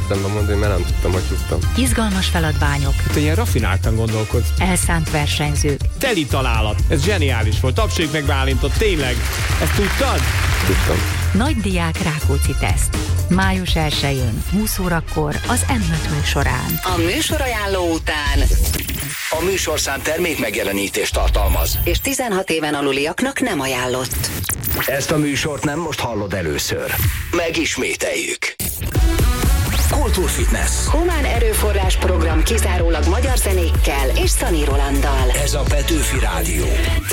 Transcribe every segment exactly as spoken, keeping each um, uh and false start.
mertem bemondani, mert nem tudtam, hogy tudtam. Izgalmas feladványok. Te ilyen raffináltan gondolkodsz. Elszánt versenyzők. Teli találat. Ez zseniális volt. Tapsék meg Bálintot, tényleg. Ezt tudtad? Tudtam. Nagydiák Rákóczi teszt. május elsején, húsz órakor az em öt műsorán. A műsorajánló után a műsorszám termék megjelenítést tartalmaz, és tizenhat éven aluliaknak nem ajánlott. Ezt a műsort nem most hallod először. Megismételjük. Kultúrfitness. Humán erőforrás program kizárólag magyar zenékkel és Szani Rolanddal. Ez a Petőfi Rádió.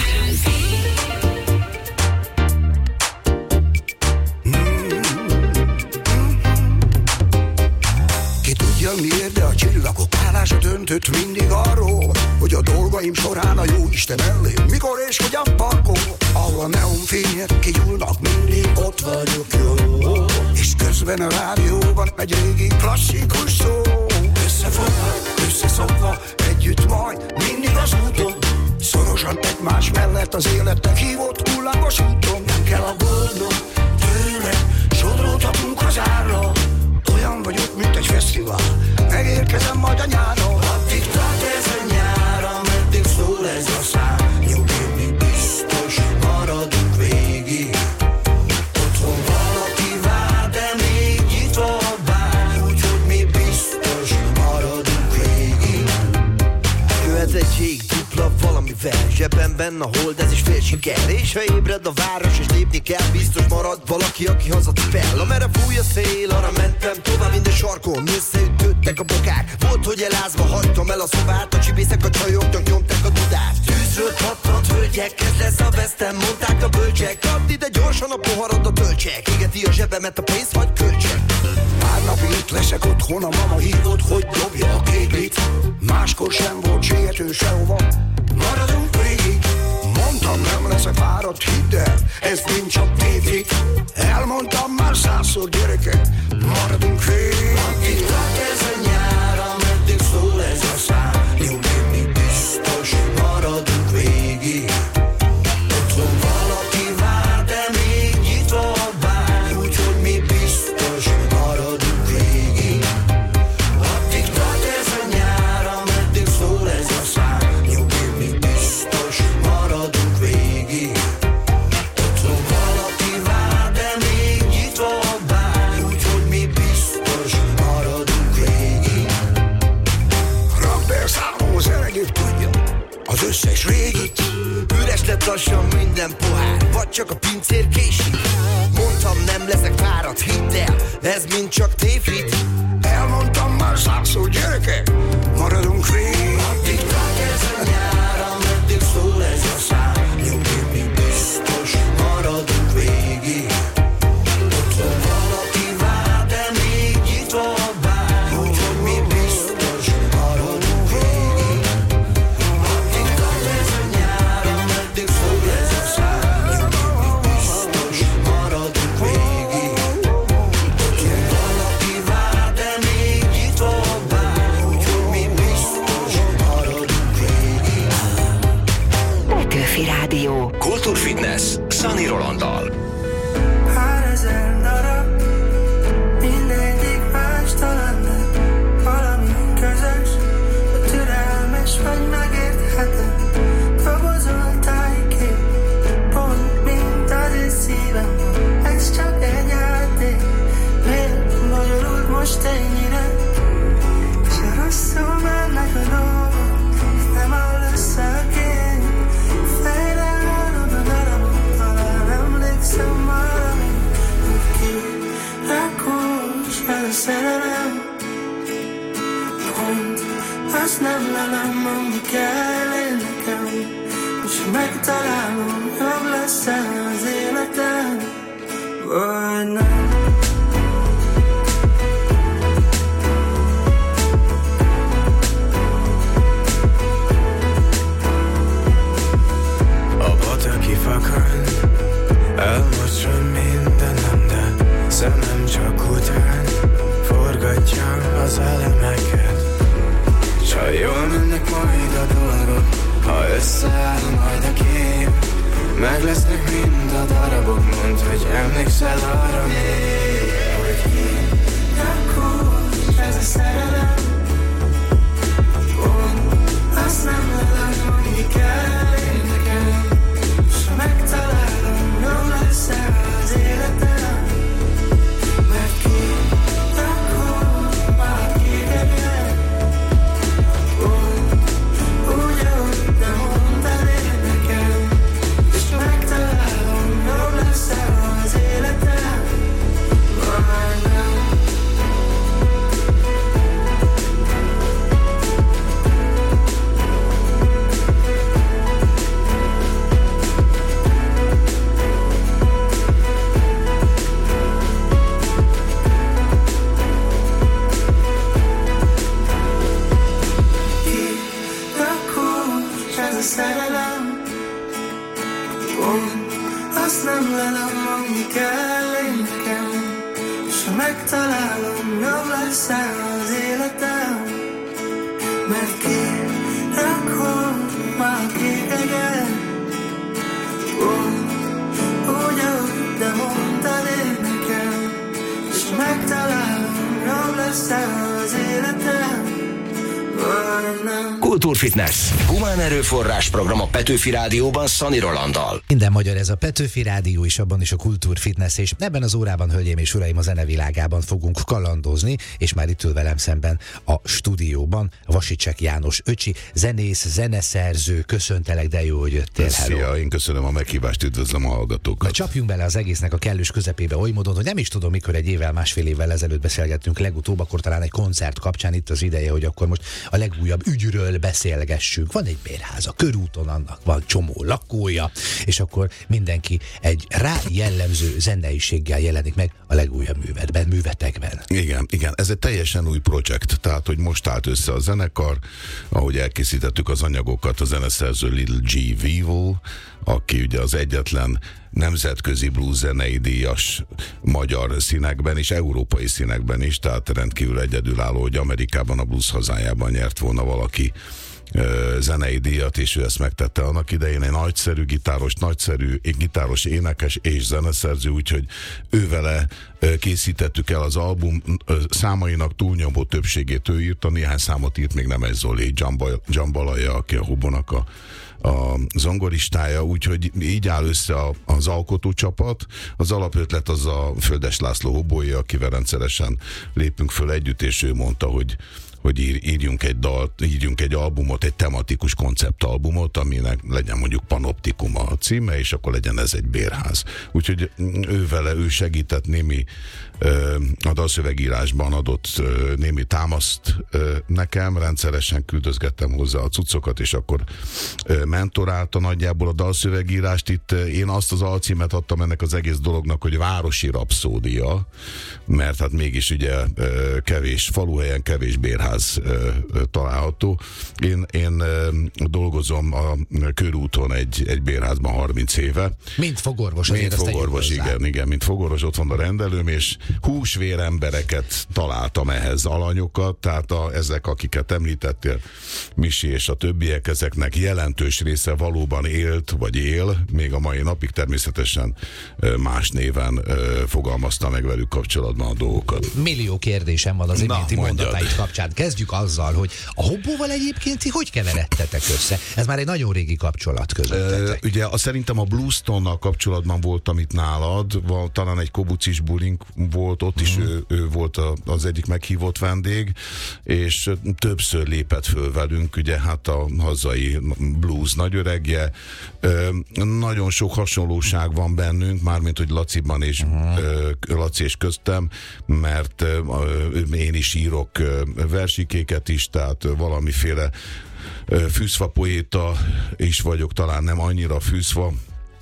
Miért, de a csillagok állása döntött mindig arról, hogy a dolgaim során a jóisten elé mikor és hogyan parkol. Ahol a neonfények kigyúlnak, mindig ott vagyok, jó. És közben a rádióban egy régi klasszikus szó. Összefogva, összeszokva, együtt majd mindig az úton. Szorosan egymás mellett az életnek hívott hullámos úton. Nem kell aggódnom tőlem, sodródhatunk az árra. Olyan vagyok, mint egy fesztivál, megérkezem majd a nyáron. Addig tart ez a nyár, ameddig szól ez a szám. Nyugodj, mi biztos maradunk végig. Otthon valaki vár, de még nyitva bár. Úgyhogy mi biztos maradunk végig. Jöhet egy jég dupla valamivel, zsebemben a hold, ez is fél siker. És ha ébred a város és lépni kell, biztos marad valaki, aki hazatipel. Amerre fúj a szél, arra mentem tovább minden sarkon, összeütöttek a bokák. Volt, hogy elázva hagytam el a szobát, a csibészek a csajoknak nyomták a dudát. Tűzről pattant hölgyek, ez lesz a vesztem, mondták a bölcsek. Add ide gyorsan a poharad a töltsek, égeti a zsebemet a pénz, vagy költsek. Pár napig itt leszek otthon, a mama hívott, hogy dobja a képlit. Máskor sem volt siető sehova, maradunk végig. Mondtam, nem leszek fáradt, hidd el, ez mind csak tévhit. Elmondtam már százszor, gyerekek, maradunk végig. Addig tart ez a nyár, ameddig szól ez a szám. Nyugodj, mi biztos maradunk végig. Otthon valaki vár, de még nyitva bár. Úgyhogy mi biztos maradunk végig. Addig tart ez a nyár, ameddig szól ez a szám. Nyugodj, mi biztos maradunk végig. Otthon valaki vár, de még nyitva bár. Úgyhogy mi biztos maradunk végig. Rakd el számom az elegét, tudja, az összes régit. Üres lett lassan minden pohár, vagy csak a pincér késik. Mondtam, nem leszek fáradt, hidd el, ez mind csak tévhit. Elmondtam már százszor, gyerekek, maradunk végig. Addig tart ez a nyár, ameddig szól ez a szám. Nyugodj, mi biztos maradunk végig. Otthon valaki vár, de még nyitva bár. Úgyhogy mi biztos maradunk végig. Addig tart ez a nyár, ameddig szól ez a szám. Nyugodj, mi biztos maradunk végig. Otthon valaki vár, de még nyitva bár. Úgyhogy mi biztos maradunk végig. Petőfi Rádió. Kultúrfitness Szani Rolanddal. Pár ezer darab, mindegyik mástalan, de valami közös, a türelmes vagy megértheted. Dobozol tájkép, pont mint az én szívem, ez csak egy játék. Miért bonyolult most ennyire? Se rosszul mennek a dolgok, nem áll össze a kép. Fejre állod a darabot, talán emlékszem arra még, hogy ki rakós el a szerelem. Pont azt nem lelem, ami kell én nekem, és megtalálom, jobb lesz az életem, vagy nem. Kifakad, elmosson mindenem, de szemem csak után forgatja az elemeket. S ha jól mennek majd a dolgok, ha összeáll majd a kép, meg lesznek mind a darabok, mondd, hogy emlékszel arra még, hogy ki rakós az életem, mert ki rakod már képegen. Úgy, ahogy te mondtad én nekem, és megtalálom, jobb lesz az életem, vagy nem. Kultúrfitness. Humán erőforrás program a Petőfi Rádióban Szani Rolanddal. Minden magyar, ez a Petőfi Rádió, és abban is a Kultúrfitness, és ebben az órában, hölgyeim és uraim, a zenevilágában fogunk kalandozni, és már itt ül velem szemben a stúdióban Vasicsek János öcsi, zenész, zeneszerző. Köszöntelek, de jó, hogy jöttél. Szia, én köszönöm a meghívást, üdvözlöm a hallgatókat. Na, csapjunk bele az egésznek a kellős közepébe oly módon, hogy nem is tudom, mikor egy évvel, másfél évvel ezelőtt beszélgettünk legutóbb, akkor talán egy koncert kapcsán itt az ideje, hogy akkor most a legújabb ügyről beszélgessünk. Van egy bérháza, körúton, annak van csomó lakója, és akkor mindenki egy rá jellemző zeneiséggel jelenik meg a legújabb művetben, művetekben. Igen, igen, ez egy teljesen új projekt, tehát hogy most állt össze a zenekar, ahogy elkészítettük az anyagokat, a zeneszerző Little G. Weevil, aki ugye az egyetlen nemzetközi blues zenei díjas magyar színekben és európai színekben is, tehát rendkívül egyedülálló, hogy Amerikában, a blues hazájában nyert volna valaki ö, zenei díjat, és ő ezt megtette annak idején. Egy nagyszerű gitáros, nagyszerű gitáros, énekes és zeneszerző, úgyhogy ővele ö, készítettük el az album ö, számainak túlnyomó többségét ő írta, néhány számot írt még Nemes Zoli, Dzsambalaja, aki a Hubonak a a zongoristája, úgyhogy így áll össze a, az alkotócsapat. Az alapötlet az a Földes László hobója, akivel rendszeresen lépünk föl együtt, és ő mondta, hogy hogy ír, írjunk egy dalt, írjunk egy albumot, egy tematikus konceptalbumot, aminek legyen mondjuk Panoptikum a címe, és akkor legyen ez egy bérház. Úgyhogy ő vele, ő segített némi ö, a dalszövegírásban adott ö, némi támaszt ö, nekem, rendszeresen küldözgettem hozzá a cuccokat, és akkor ö, mentorálta nagyjából a dalszövegírást. Itt ö, én azt az alcímet adtam ennek az egész dolognak, hogy Városi rapszódia, mert hát mégis ugye ö, kevés faluhelyen, kevés bérház található. Én, én dolgozom a körúton egy, egy bérházban harminc éve. Mint fogorvos. Mint fogorvos, igen, igen, mint fogorvos, ott van a rendelőm, és húsvér embereket találtam ehhez, alanyokat, tehát a, ezek, akiket említettél, Misi és a többiek, ezeknek jelentős része valóban élt, vagy él, még a mai napig, természetesen más néven fogalmazta meg velük kapcsolatban a dolgokat. Millió kérdésem van az iménti mondatáid kapcsán. Kezdjük azzal, hogy a Hobbóval egyébként ti hogy keveredtetek össze? Ez már egy nagyon régi kapcsolat közöttetek. Ö, ugye a, szerintem a Bluestonnal kapcsolatban voltam itt nálad, val, talán egy kobucis bulink volt, ott is mm. ő, ő volt a, az egyik meghívott vendég, és többször lépett föl velünk, ugye hát a hazai blues nagyöregje. Ö, nagyon sok hasonlóság van bennünk, mármint hogy Laciban és mm. ö, Laci és köztem, mert ö, én is írok ö, versikéket is, tehát valamiféle fűszfa poéta is vagyok, talán nem annyira fűszfa,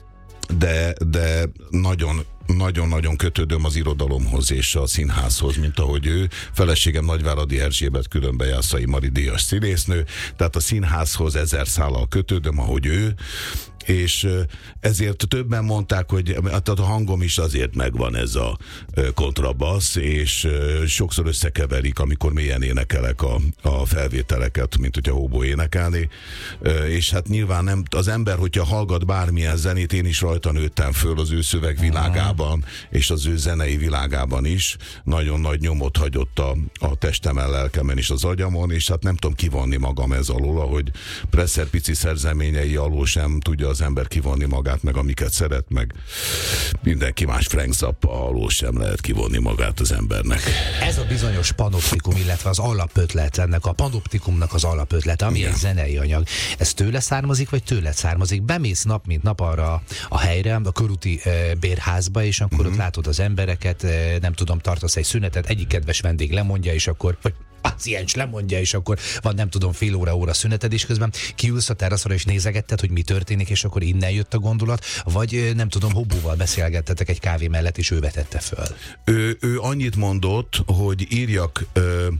de, de nagyon nagyon-nagyon kötődöm az irodalomhoz és a színházhoz, mint ahogy ő. Feleségem Nagyváradi Erzsébet, különben Jászai Mari díjas színésznő, tehát a színházhoz ezer szállal kötődöm, ahogy ő, és ezért többen mondták, hogy hát a hangom is azért megvan, ez a kontrabassz, és sokszor összekeverik, amikor mélyen énekelek a, a felvételeket, mint hogyha hobó énekelni, és hát nyilván nem, az ember, hogyha hallgat bármilyen zenét, én is rajta nőttem föl az ő szövegvilágában, és az ő zenei világában is, nagyon nagy nyomot hagyott a, a testemen, lelkemen és az agyamon, és hát nem tudom kivonni magam ez alól, ahogy Presser pici szerzeményei alól sem tudja az ember kivonni magát, meg amiket szeret, meg mindenki más, Frank Zappa alól sem lehet kivonni magát az embernek. Ez a bizonyos panoptikum, illetve az alapötlet, ennek a panoptikumnak az alapötlete, ami igen. Egy zenei anyag. Ez tőle származik, vagy tőle származik? Bemész nap, mint nap arra a helyre, a körúti e, bérházba, és akkor uh-huh. ott látod az embereket, e, nem tudom, tartasz egy szünetet, egyik kedves vendég lemondja, és akkor, vagy paciens lemondja, és akkor van nem tudom fél óra óra szüneted, és közben kiülsz a teraszra és nézegetted, hogy mi történik, és akkor innen jött a gondolat, vagy nem tudom, Hobbóval beszélgettetek egy kávé mellett, és ő vetette föl. Ő, ő annyit mondott, hogy írjak ö,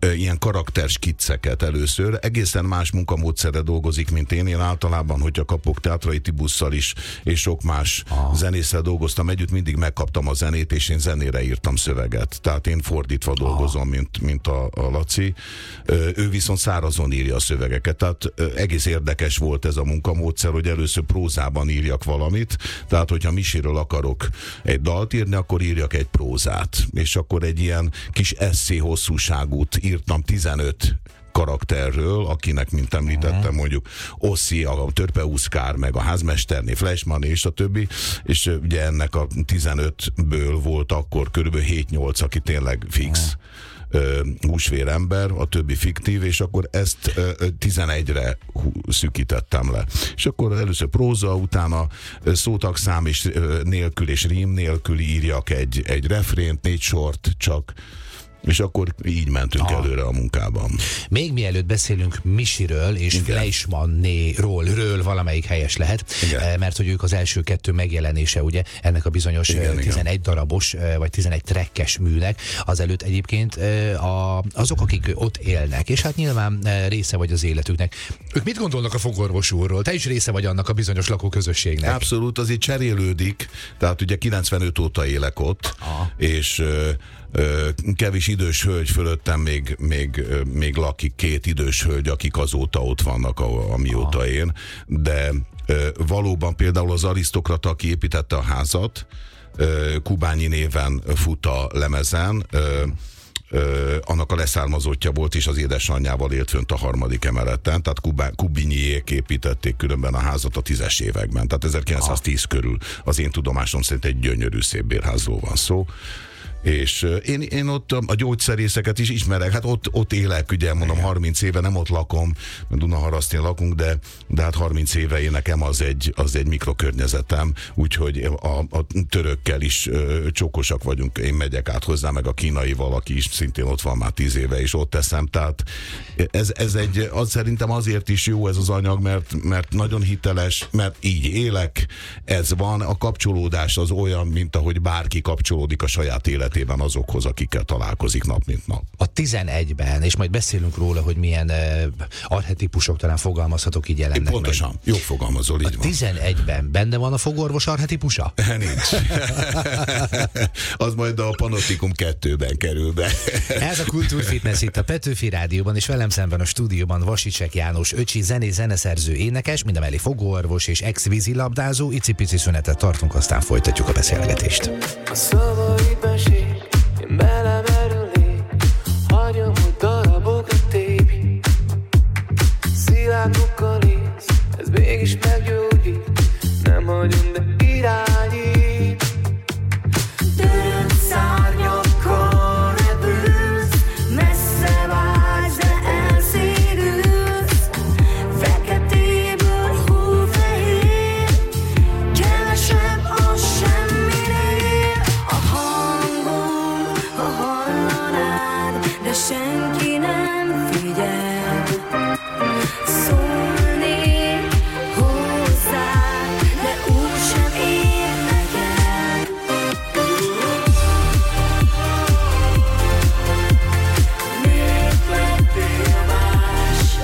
ilyen karakterskicceket először. Egészen más munkamódszerre dolgozik, mint én. Én általában, hogyha kapok Teátrai Tibusszal is, és sok más ah. zenésszel dolgoztam együtt, mindig megkaptam a zenét, és én zenére írtam szöveget. Tehát én fordítva ah. dolgozom, mint, mint a, a Laci. Ő viszont szárazon írja a szövegeket. Tehát egész érdekes volt ez a munkamódszer, hogy először prózában írjak valamit. Tehát, hogyha Misiről akarok egy dalt írni, akkor írjak egy prózát. És akkor egy ilyen kis esszé hosszúságút írtam tizenöt karakterről, akinek, mint említettem, mondjuk Oszi, a Törpeuszkár, meg a házmesterné, Flashman és a többi, és ugye ennek a tizenötből volt akkor körülbelül hét-nyolc, aki tényleg fix húsvérember, a többi fiktív, és akkor ezt tizenegyre szűkítettem le. És akkor először próza, utána szótagszám és nélkül és rím nélkül írjak egy, egy refrént, négy sort csak, és akkor így mentünk ah. előre a munkában. Még mielőtt beszélünk Misiről és Fleischmannéról, ről valamelyik helyes lehet, igen. mert hogy ők az első kettő megjelenése, ugye, ennek a bizonyos igen, tizenegy igen. darabos, vagy tizenegy trekkes műnek, azelőtt egyébként a, azok, akik ott élnek, és hát nyilván része vagy az életüknek. Ők mit gondolnak a fogorvos úrról? Te is része vagy annak a bizonyos lakóközösségnek. Abszolút, azért cserélődik, tehát ugye kilencvenöt óta élek ott, ah. és kevés idős hölgy fölöttem még, még, még lakik két idős hölgy, akik azóta ott vannak, amióta ah. én, de valóban például az arisztokrata, aki építette a házat, Kubányi néven fut a lemezen, Ö, annak a leszármazottja volt, és az édesanyjával élt fönt a harmadik emeleten, tehát Kubá, Kubinyiék építették különben a házat a tízes években, tehát ezerkilencszáztíz ah. körül. Az én tudomásom szerint egy gyönyörű szép bérházról van szó. És én, én ott a gyógyszerészeket is ismerek, hát ott, ott élek, ugye mondom, harminc éve, nem ott lakom, Dunaharasztén lakunk, de, de hát harminc éve én nekem az egy, az egy mikrokörnyezetem, úgyhogy a, a törökkel is ö, csókosak vagyunk, én megyek át hozzá, meg a kínaival, aki is szintén ott van már tíz éve, és ott teszem, tehát ez, ez egy, az szerintem azért is jó ez az anyag, mert, mert nagyon hiteles, mert így élek, ez van, a kapcsolódás az olyan, mint ahogy bárki kapcsolódik a saját élet azokhoz, akikkel találkozik nap, mint nap. A tizenegyben, és majd beszélünk róla, hogy milyen uh, archetípusok, talán fogalmazhatok, így jelennek. Pontosan, meg. Jó fogalmazol, így a van. tizenegyben benne van a fogorvos archetípusa? Nincs. Az majd a Panoptikum kettőben kerül be. Ez a Kultúrfitness itt a Petőfi Rádióban, és velem szemben a stúdióban Vasicsek János öcsi, zenész, zeneszerző, énekes, mindemellé fogorvos és ex-vízilabdázó. Icipici szünetet tartunk, aztán folytatjuk a beszélgetést. A szavaid mesél, én belemerülnék, hagyom, hogy darabokra tépj. Szilárdokkal ész, ez mégis meggyógyít, nem hagyom, de irányít. Törött szárnyakkal repülsz, messze vágysz, de elszédülsz. Feketéből hófehér, kevesebb a semminél. A hangom, ha hallanád, de senki nem figyel. Szólnék hozzád, de úgysem érdekel. Miért lettél más?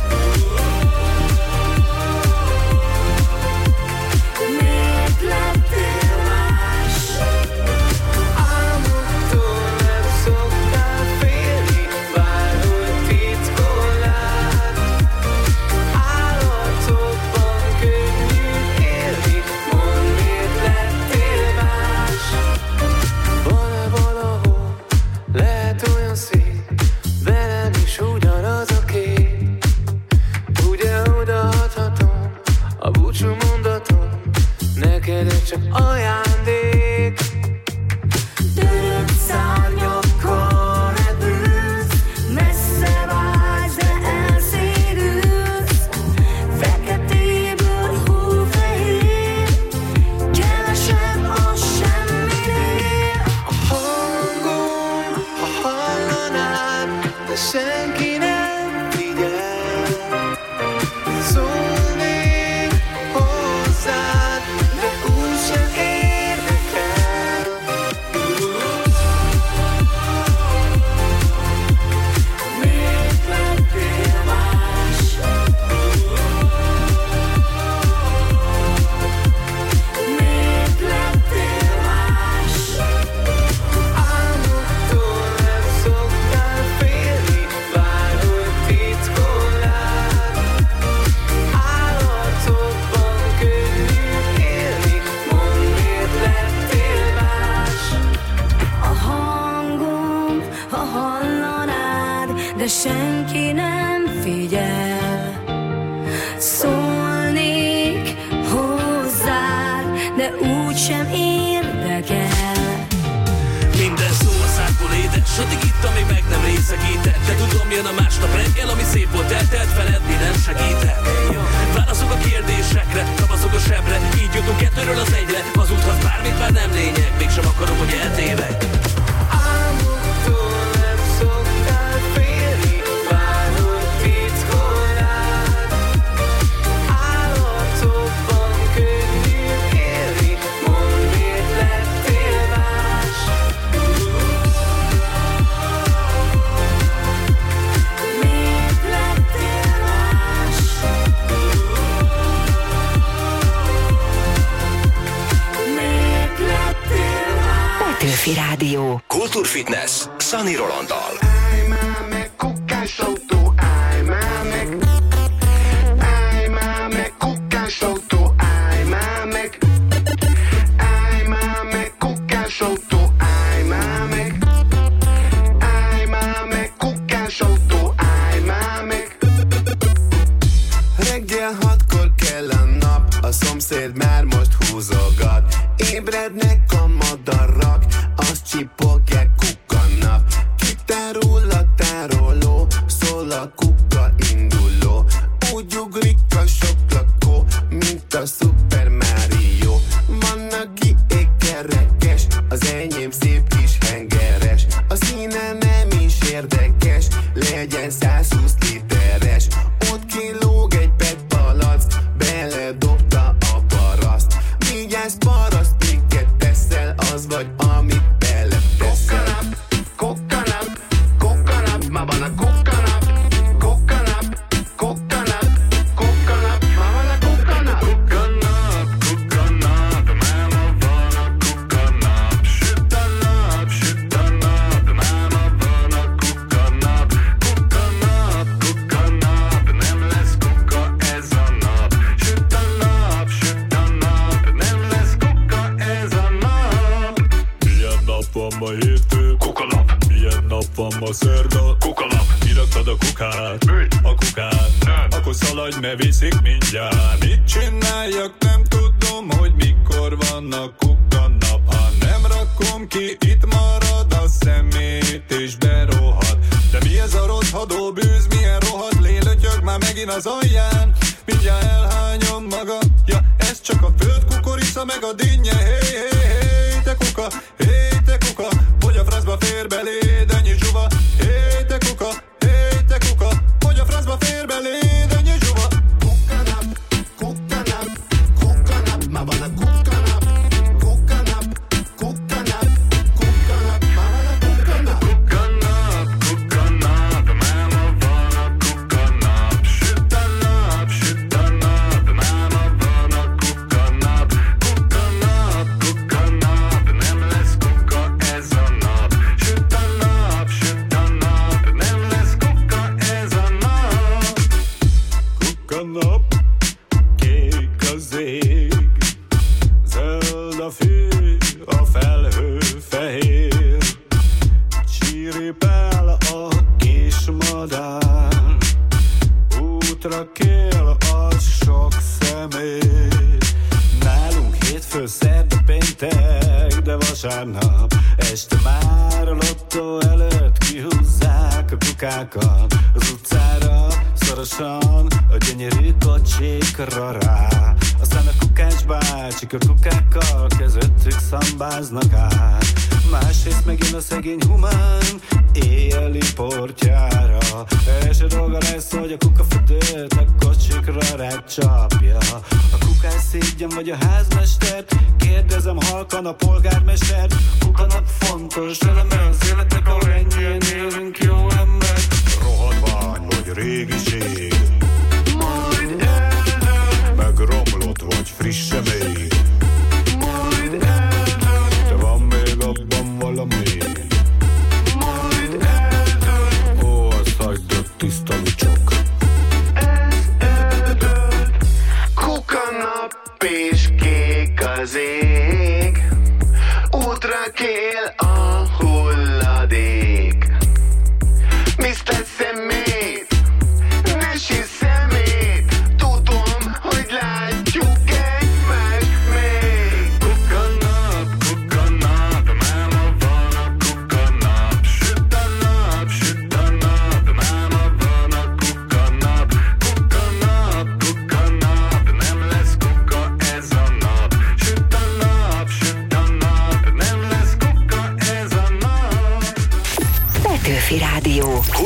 Miért lettél más? Álmodtól nem szoktál félni, bárhogy titkolnád. Állatokban könnyű élni, mondd, miért lettél más? Van-e valahol, lehet olyan szép, velem is ugyanaz a kép. Ugye odaadhatom a búcsú mondatom, neked ez csak ajándék. Törött szárnyakkal repülsz, messze vágysz, de elszédülsz. Feketéből hófehér, kevesebb a semminél. A hangom, ha hallanád, de senki nem figyel. Szólnék hozzád, de úgysem érdekel. de senki nem figyel. Szólnék hozzád, de úgysem érdekel. Minden szó a szádból édes, addig itt, amíg meg nem részegített. De tudom, jön a másnap reggel, ami szép volt, eltelt, feledni nem segített. Válaszok a kérdésekre, kapaszok a sebre, így jutunk kettőről az egyre. Az úthoz bármit már nem lényeg, mégsem akarom, hogy eltévek. Álmoktól nem szoktál félni, várod titkol rád. Állatokban könnyű élni, mondd, miért lettél más. Miért lettél más? Miért lettél más? Petőfi Rádió. Kultúrfitness Sunny Rolanddal. Állj már meg, kukkás autó, állj már meg. Állj már meg, kukkás autó, állj már meg. Állj már meg, kukkás autó, állj már meg. Állj már meg, kukkás autó, állj már meg. Reggel hatkor kell a nap, a szomszéd már most húzogat. Ébrednek a madarak, azt csipogják kukkanap. Kitárul a tároló, szól a kukka induló. Úgy ugrik a sok lakó, mint a Super Mario. Van, aki ékerekes, az enyém szép kis hengeres. A színe nem is érdekes, legyen százhúsz literes. Ott kilóg egy petpalack, beledobta a paraszt. Vigyázz paraszt, miket teszel, az vagy, amit beleteszel. Coconut, coconut, ma van a coconut. Coconut, coconut, coconut, ma van a coconut. Coconut, coconut, máma van a coconut. Süt a nap, süt a nap, máma van a coconut. Coconut, coconut, nem lesz kuka ez a nap. Süt a nap, süt a nap, nem lesz kuka ez a nap. Milyen nap van ma hétfő? Kukalap. Milyen nap van ma szerda? Kukalap. Kiraktad a kukát? A kukát? Nem. Akkor szaladj, ne viszik mindjárt. Mit csináljak? Nem tudom, hogy mikor van a kukanap. Ha nem rakom ki, itt marad a szemét és berohad. De mi ez a rothadó bűz? Milyen rohadt lélötyög már megint az alján? Mindjárt elhányom magam. Ja, ez csak a földkukorica meg a dinnye. Hé, hé, hé, te kuka, hé, te kuka, hogy a francba fér beléd ennyi zsuva. Hé, te kuka, hé, te kuka, hogy a francba fér beléd ennyi zsuva. Coconut, coconut, coconut, ma van a coconut. Coconut, coconut, coconut, ma van a coconut. Coconut, coconut, máma van a coconut. Süt a nap, süt a nap, máma van a coconut. Coconut, coconut, nem lesz kuka ez a nap. Süt a nap, süt a nap, nem lesz kuka ez a nap. Kukanap, kék az ég, zöld a fű, a felhő fehér. Csiripel a kis madár, útra kél az sok személy. Nálunk hétfő, szerda, péntek, de vasárnap este már a lottó előtt kihúzzák a kukákat az utcára, szorosan a gyönyörű kocsikra rá. Aztán a kukács bácsik a kukákkal közöttük szambáznak át. Másrészt megint a szegény humán éjjeli portjára. Első dolga lesz, hogy a kukafödőt a kocsikra rácsapja. A kukás szégyen vagy a házmestert, kérdezem halkan a polgármestert. Kukanap fontos eleme az életnek, ahol ennyien élünk jó ember. Rohadvány vagy régiség, majd eldől, meg romlott vagy frisse még, majd eldől, de van még abban valami, majd eldől, ó, azt hagyd a tiszta lucsok. Ez eldől. Kukanap és kék az ég, útra kél a hulladék.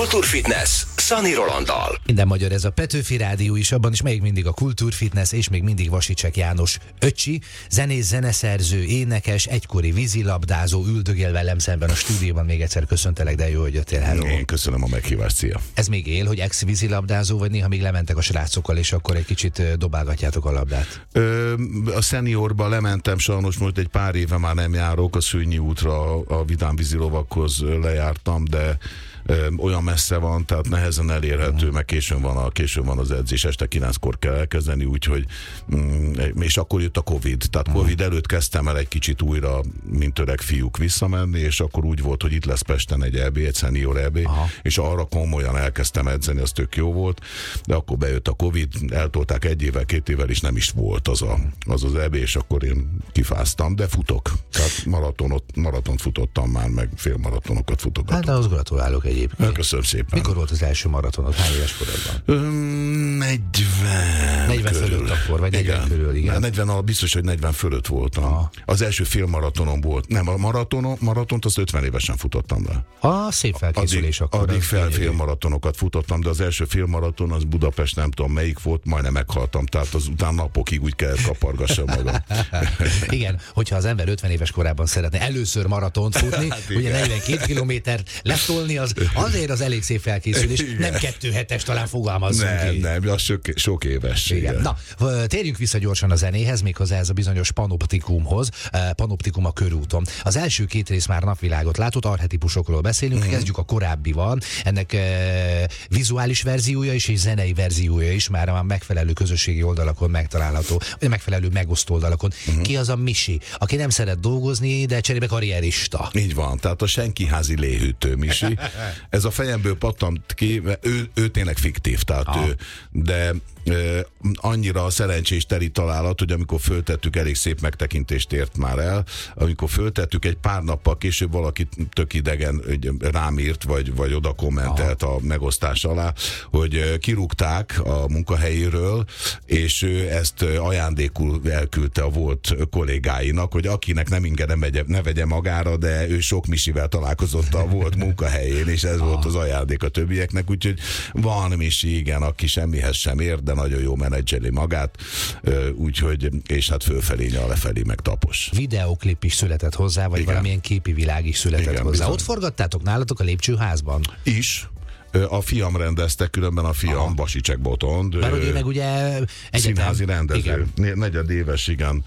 Kultúrfitness Szani Rolanddal. Minden magyar ez a Petőfi Rádió is, abban is még mindig a Kultúrfitness, és még mindig Vasicsek János öcsi, zenész, zeneszerző, énekes, egykori vízilabdázó, üldögél velem szemben a stúdióban. Még egyszer köszöntelek, de jó, hogy jöttél. Hello. Én köszönöm a meghívást, szia. Ez még él, hogy ex-vízilabdázó, vagy néha még lementek a srácokkal, és akkor egy kicsit dobálgatjátok a labdát? Ö, a szeniorba lementem, sajnos most egy pár éve már nem járok, a Szőnyi útra a Vidám vízilovakhoz lejártam, de ö, olyan messze van, tehát nehezen elérhető, meg későn van, a, későn van az edzés, este kilenckor kell elkezdeni, úgyhogy mm, és akkor jött a Covid, tehát Covid előtt kezdtem el egy kicsit újra, mint öreg fiúk visszamenni, és akkor úgy volt, hogy itt lesz Pesten egy é bé, egy szenior é bé, aha, és arra komolyan elkezdtem edzeni, az tök jó volt, de akkor bejött a Covid, eltolták egy évvel, két évvel, és nem is volt az a, az, az é bé, és akkor én kifáztam, de futok, tehát maratonot, maratont futottam már, meg félmaratonokat futogatok. Hát de az gratulálok egyébként. Köszönöm szépen. Mikor volt az első maratonod? Hány éves korodban? negyven negyven fölött akkor, vagy negyven igen. körül, igen. negyven, biztos, hogy negyven fölött voltam. Aha. Az első félmaratonom volt. Nem, a maratonon, maratont azt ötven évesen futottam le. A szép felkészülés addig, akkor. Addig fel félmaratonokat futottam, de az első félmaraton az Budapest, nem tudom melyik volt, majdnem meghaltam, tehát az után napokig úgy kellett kapargassam magam. Igen, hogyha az ember ötven éves korában szeretne először maratont futni, hát ugye negyvenkét kilométert letolni, az azért az elég szép felkészülés, igen. Nem kettő hetes, talán fogalmazzunk nem, ki. Nem, az sok, sok éves. Igen. Igen. Na, térjünk vissza gyorsan a zenéhez, méghozzá ez a bizonyos Panoptikumhoz. Panoptikum a körúton. Az első két rész már napvilágot látott, archetípusokról beszélünk, uh-huh. Kezdjük a korábbival. Ennek e, vizuális verziója is és zenei verziója is már a megfelelő közösségi oldalakon megtalálható, vagy megfelelő megosztó oldalakon. Uh-huh. Ki az a Misi, aki nem szeret dolgozni, de cserébe karrierista? Így van, tehát a senkiházi léhűtő Misi. Ez a fejemből pattant ki, ő, ő tényleg fiktív, tehát ah. ő, de Uh, annyira szerencsés teli találat, hogy amikor föltettük, elég szép megtekintést ért már el, amikor föltettük, egy pár nappal később valaki tök idegen rám írt, vagy, vagy oda kommentelt a megosztás alá, hogy uh, kirúgták a munkahelyéről, és ő ezt ajándékul elküldte a volt kollégáinak, hogy akinek nem inge nem vegye, ne vegye magára, de ő sok Misivel találkozott a volt munkahelyén, és ez volt az ajándék a többieknek, úgyhogy van Misi, igen, aki semmihez sem ér, de nagyon jó menedzseli magát, úgyhogy, és hát fölfelé nyal, lefelé meg tapos. Videoklip is született hozzá, vagy igen. Valamilyen képi világ is született igen, hozzá. Bizony. Ott forgattátok nálatok a lépcsőházban? Is. A fiam rendezte, különben a fiam, Vasicsek Botond. Mert hogy ő meg ugye egyetem. Színházi rendező. Igen. Negyed éves, igen.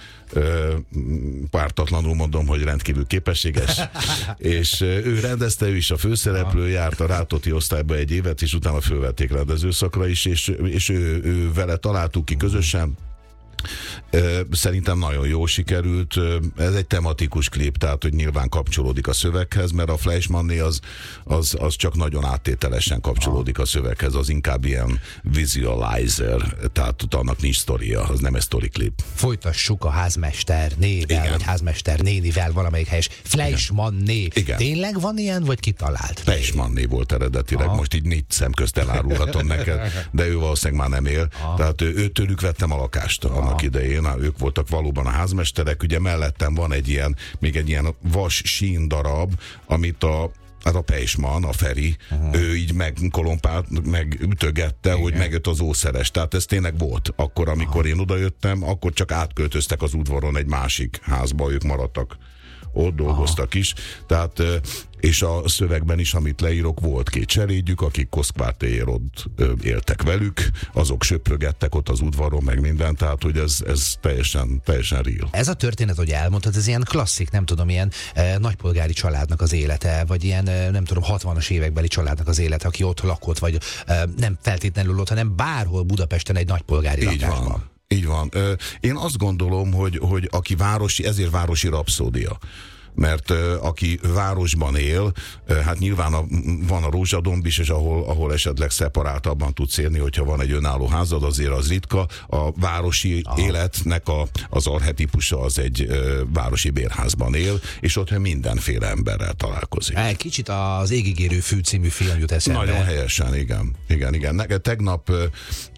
Pártatlanul mondom, hogy rendkívül képességes. És ő rendezte, ő is a főszereplő, járt a Rátóti osztályba egy évet, és utána fölvették rendezőszakra is, és, és ő, ő vele találtuk ki közösen. Szerintem nagyon jó sikerült. Ez egy tematikus klip, tehát hogy nyilván kapcsolódik a szöveghez, mert a Fleischmanné az, az, az csak nagyon áttételesen kapcsolódik a szöveghez, az inkább ilyen visualizer, tehát annak nincs sztoria, az nem egy sztori klip. Folytassuk a házmester nével, vagy házmester nénivel valamelyik helyes. Fleischmanné. Tényleg van ilyen, vagy kitalált? Fleischmanné volt eredetileg, aha. Most így négy szem közt elárulhatom neked, de ő valószínűleg már nem él. Aha. Tehát őtőlük vettem a lakást annak idején. Ők voltak valóban a házmesterek, ugye mellettem van egy ilyen, még egy ilyen vas sín darab, amit a Hát a Peisman, a Feri, uh-huh. ő így megkolompált, megütögette, igen. Hogy megjött az ószeres. Tehát ez tényleg volt. Akkor, amikor uh-huh. én odajöttem, akkor csak átköltöztek az udvaron egy másik házba, ők maradtak. Ott dolgoztak aha. is. Tehát, és a szövegben is, amit leírok, volt két cselédjük, akik Koszkvártéjér ott éltek velük, azok söprögettek ott az udvaron, meg minden, tehát, hogy ez, ez teljesen, teljesen real. Ez a történet, hogy elmondtad, ez ilyen klasszik, nem tudom, ilyen eh, nagypolgári családnak az élete, vagy ilyen, eh, nem tudom, hatvanas évekbeli családnak az élete, aki ott lakott, vagy eh, nem feltétlenül ott, hanem bárhol Budapesten egy nagypolgári így lakásban. Van. Így van. Én azt gondolom, hogy, hogy aki városi, ezért városi rapszódia. Mert uh, aki városban él, uh, hát nyilván a, van a Rózsadomb is, és ahol, ahol esetleg szeparáltabban tudsz élni, hogyha van egy önálló házad, azért az ritka. A városi aha. életnek a, az archetípusa az egy uh, városi bérházban él, és ott mindenféle emberrel találkozik. Egy kicsit az Égigérő fű című film jut eszembe. Nagyon helyesen, igen. Igen, igen. Tegnap uh,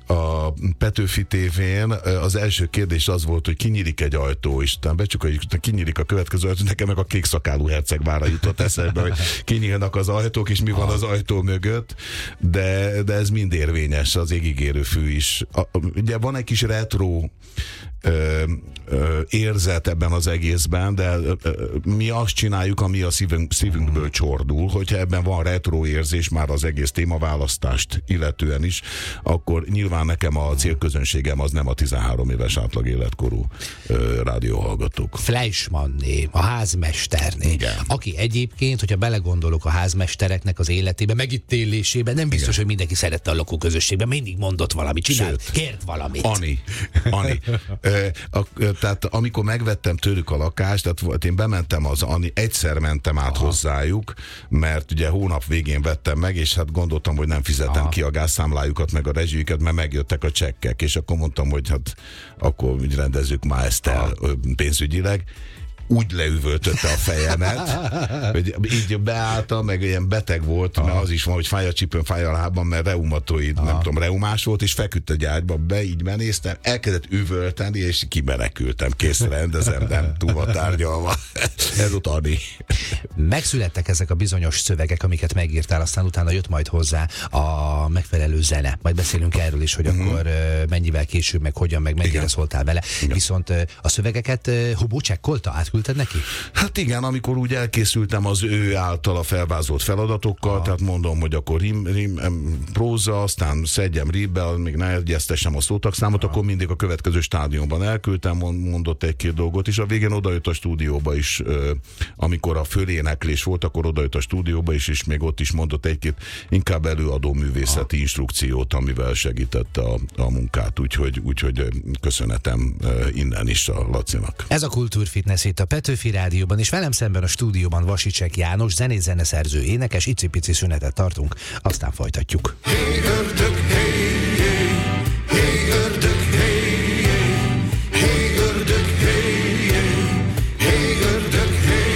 a Petőfi tévén az első kérdés az volt, hogy kinyílik egy ajtó, és utána becsukoljuk, kinyílik a következő ajtó, nekem meg a kékszakálú hercegvára jutott eszembe, hogy kinyílnak az ajtók, és mi van az ajtó mögött, de, de ez mind érvényes, az égigérő fű is. A, ugye van egy kis retro Ö, ö, érzet ebben az egészben, de ö, ö, mi azt csináljuk, ami a szívünk, szívünkből csordul, hogyha ebben van retro érzés már az egész témaválasztást illetően is, akkor nyilván nekem a célközönségem az nem a tizenhárom éves átlag életkorú ö, rádióhallgatók. Fleischmanné, a házmesterné, igen. Aki egyébként, hogyha belegondolok a házmestereknek az életébe, megítélésében, nem biztos, igen. hogy mindenki szerette a lakóközösségben, mindig mondott valamit, csinált, kért valamit. Ani, Ani. A, tehát amikor megvettem tőlük a lakást, tehát én bementem az, egyszer mentem át Aha. hozzájuk, mert ugye hónap végén vettem meg, és hát gondoltam, hogy nem fizetem Aha. ki a gázszámlájukat, meg a rezsijüket, mert megjöttek a csekkek, és akkor mondtam, hogy hát akkor úgy rendezzük már ezt el Aha. pénzügyileg. Úgy leüvöltötte a fejemet, hogy így beálltam, meg ilyen beteg volt, Aha. mert az is van, hogy fáj a csípőn, fáj a lábam, mert reumatoid, Aha. nem tudom, reumás volt, és feküdt egy ágyba, be így benéztem, elkezdett üvölteni, és kimenekültem, kész, rendezem, nem túl van tárgyalva. Ez utáni. Megszülettek ezek a bizonyos szövegek, amiket megírtál, aztán utána jött majd hozzá a megfelelő zene. Majd beszélünk erről is, hogy uh-huh. akkor mennyivel később, meg hogyan, meg mennyire igen. szóltál vele. Igen. Viszont a szövegeket Hubó csekkolta, átküldted neki? Hát igen, amikor úgy elkészültem az ő általa felvázolt feladatokkal, ah. tehát mondom, hogy akkor rim, rim, próza, aztán szedjem rimbe, még ne egyeztessem a szótagszámot, ah. akkor mindig a következő stádiumban elküldtem, mondott egy-két dolgot, és a végén odajött a stúdióba is, amikor a föléneklés volt, akkor odajött a stúdióba is, és még ott is mondott egy-két inkább előadó művészeti ah. instrukciót, amivel segítette a, a munkát, úgyhogy, úgyhogy köszönetem innen is a Lacinak. Ez a Kultúrfitness itt a Petőfi Rádióban, és velem szemben a stúdióban Vasicsek János, zenét-zeneszerző, énekes, icipici szünetet tartunk, aztán folytatjuk. Hey, ördög, hey, hey, hey, ördög, hey, hey, ördög, hey, hey, ördög,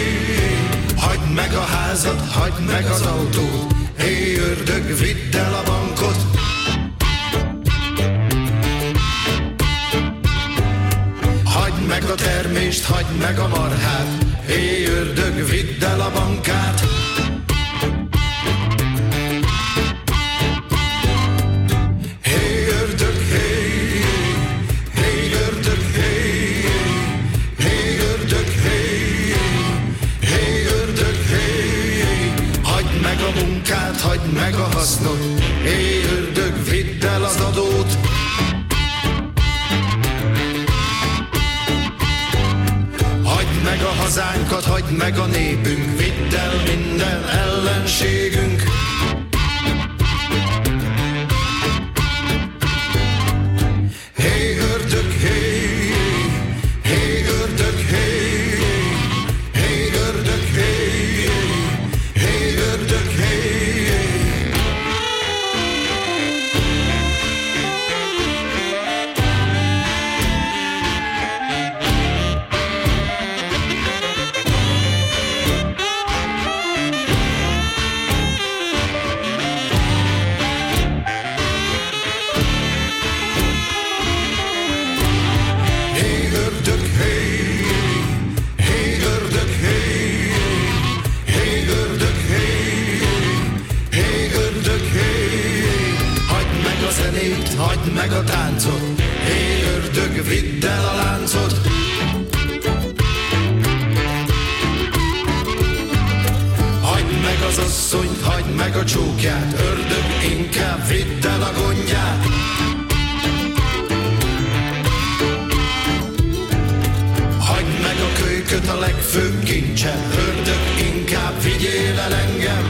hey, hagyd meg a házat, hagyd meg az autót, hey, ördög, vidd el a bankot. Hagyd meg a termést, hagyd meg a marhát, hé ördög, vidd el a bankát. Hé ördög, hé, hé ördög, hé, hé ördög, hé, hé ördög, hé, hagyd meg a munkát, hagyd meg a hasznot, hé ördög, vidd el az adót. Hagyd meg a hazánkat, hagyd meg a népünk, vidd el minden ellenségünk. Hé ördög, hé, hé ördög, hé, hé ördög, hé, hé ördög, hé. Hagyd meg a táncot, hé ördög, vidd el a láncot. Hagyd meg az asszonyt, hagyd meg a csókját, ördög, inkább vidd el a gondját. Hagyd meg a kölyköt, a legfőbb kincsen, ördög, inkább vigyél el engem.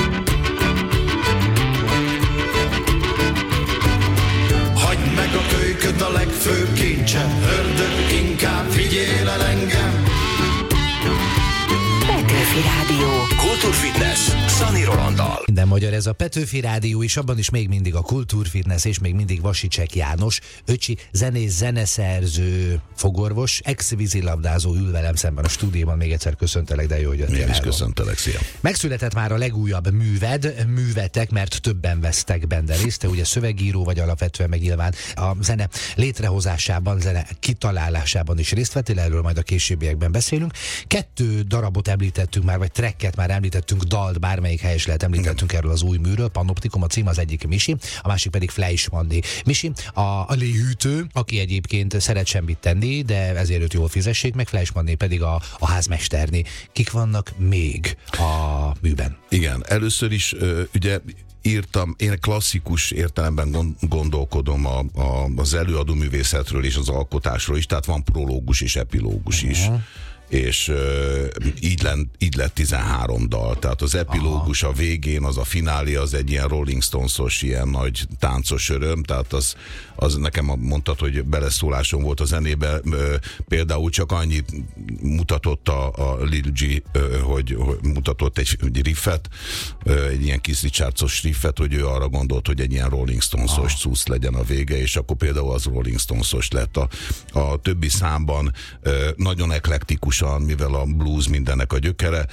Hagyd meg a kölyköt, a legfőbb kincsen, ördög, inkább vigyél el engem. Petőfi Rádió. Kultúrfitness Szani Rolanddal. Minden Magyar ez a Petőfi Rádió, és abban is még mindig a Kultúrfitness, és még mindig Vasicsek János, öcsi zenész, zeneszerző, fogorvos, ex-vízilabdázó ül velem szemben a stúdióban. Még egyszer köszöntelek, de jó, hogy jöttél. Én is köszöntelek, szia. Megszületett már a legújabb műved, művetek, mert többen vesztek benne részt. Te ugye szövegíró vagy alapvetően, meg nyilván a zene létrehozásában, zene kitalálásában is részt vettél, erről majd a későbbiekben beszélünk. Kettő darabot említettünk már, vagy tracket már említettünk, dalt, bármelyik helyes lehet említettünk erről az új műről. Panoptikum a cím, az egyik Misi, a másik pedig Fleischmanni. Misi, a, a léhűtő, aki egyébként szeret semmit tenni, de ezért őt jól fizessék, meg Fleischmanni pedig a, a házmesterné. Kik vannak még a műben? Igen, először is ugye írtam, én klasszikus értelemben gondolkodom a, a, az előadó művészetről és az alkotásról is, tehát van prológus és epilógus is. Uh-huh. És uh, így, len, így lett tizenhárom dal, tehát az epilógus a végén, az a finálé, az egy ilyen Rolling Stones-os, ilyen nagy táncos öröm, tehát az, az nekem mondtad, hogy beleszólásom volt a zenébe, uh, például csak annyit mutatott a, a Lil G, uh, hogy, hogy mutatott egy, egy riffet, uh, egy ilyen Keith Richards-os riffet, hogy ő arra gondolt, hogy egy ilyen Rolling Stones-os cusz legyen a vége, és akkor például az Rolling Stones-os lett. A, a többi számban uh, nagyon eklektikus, mivel a blues mindennek a gyökere,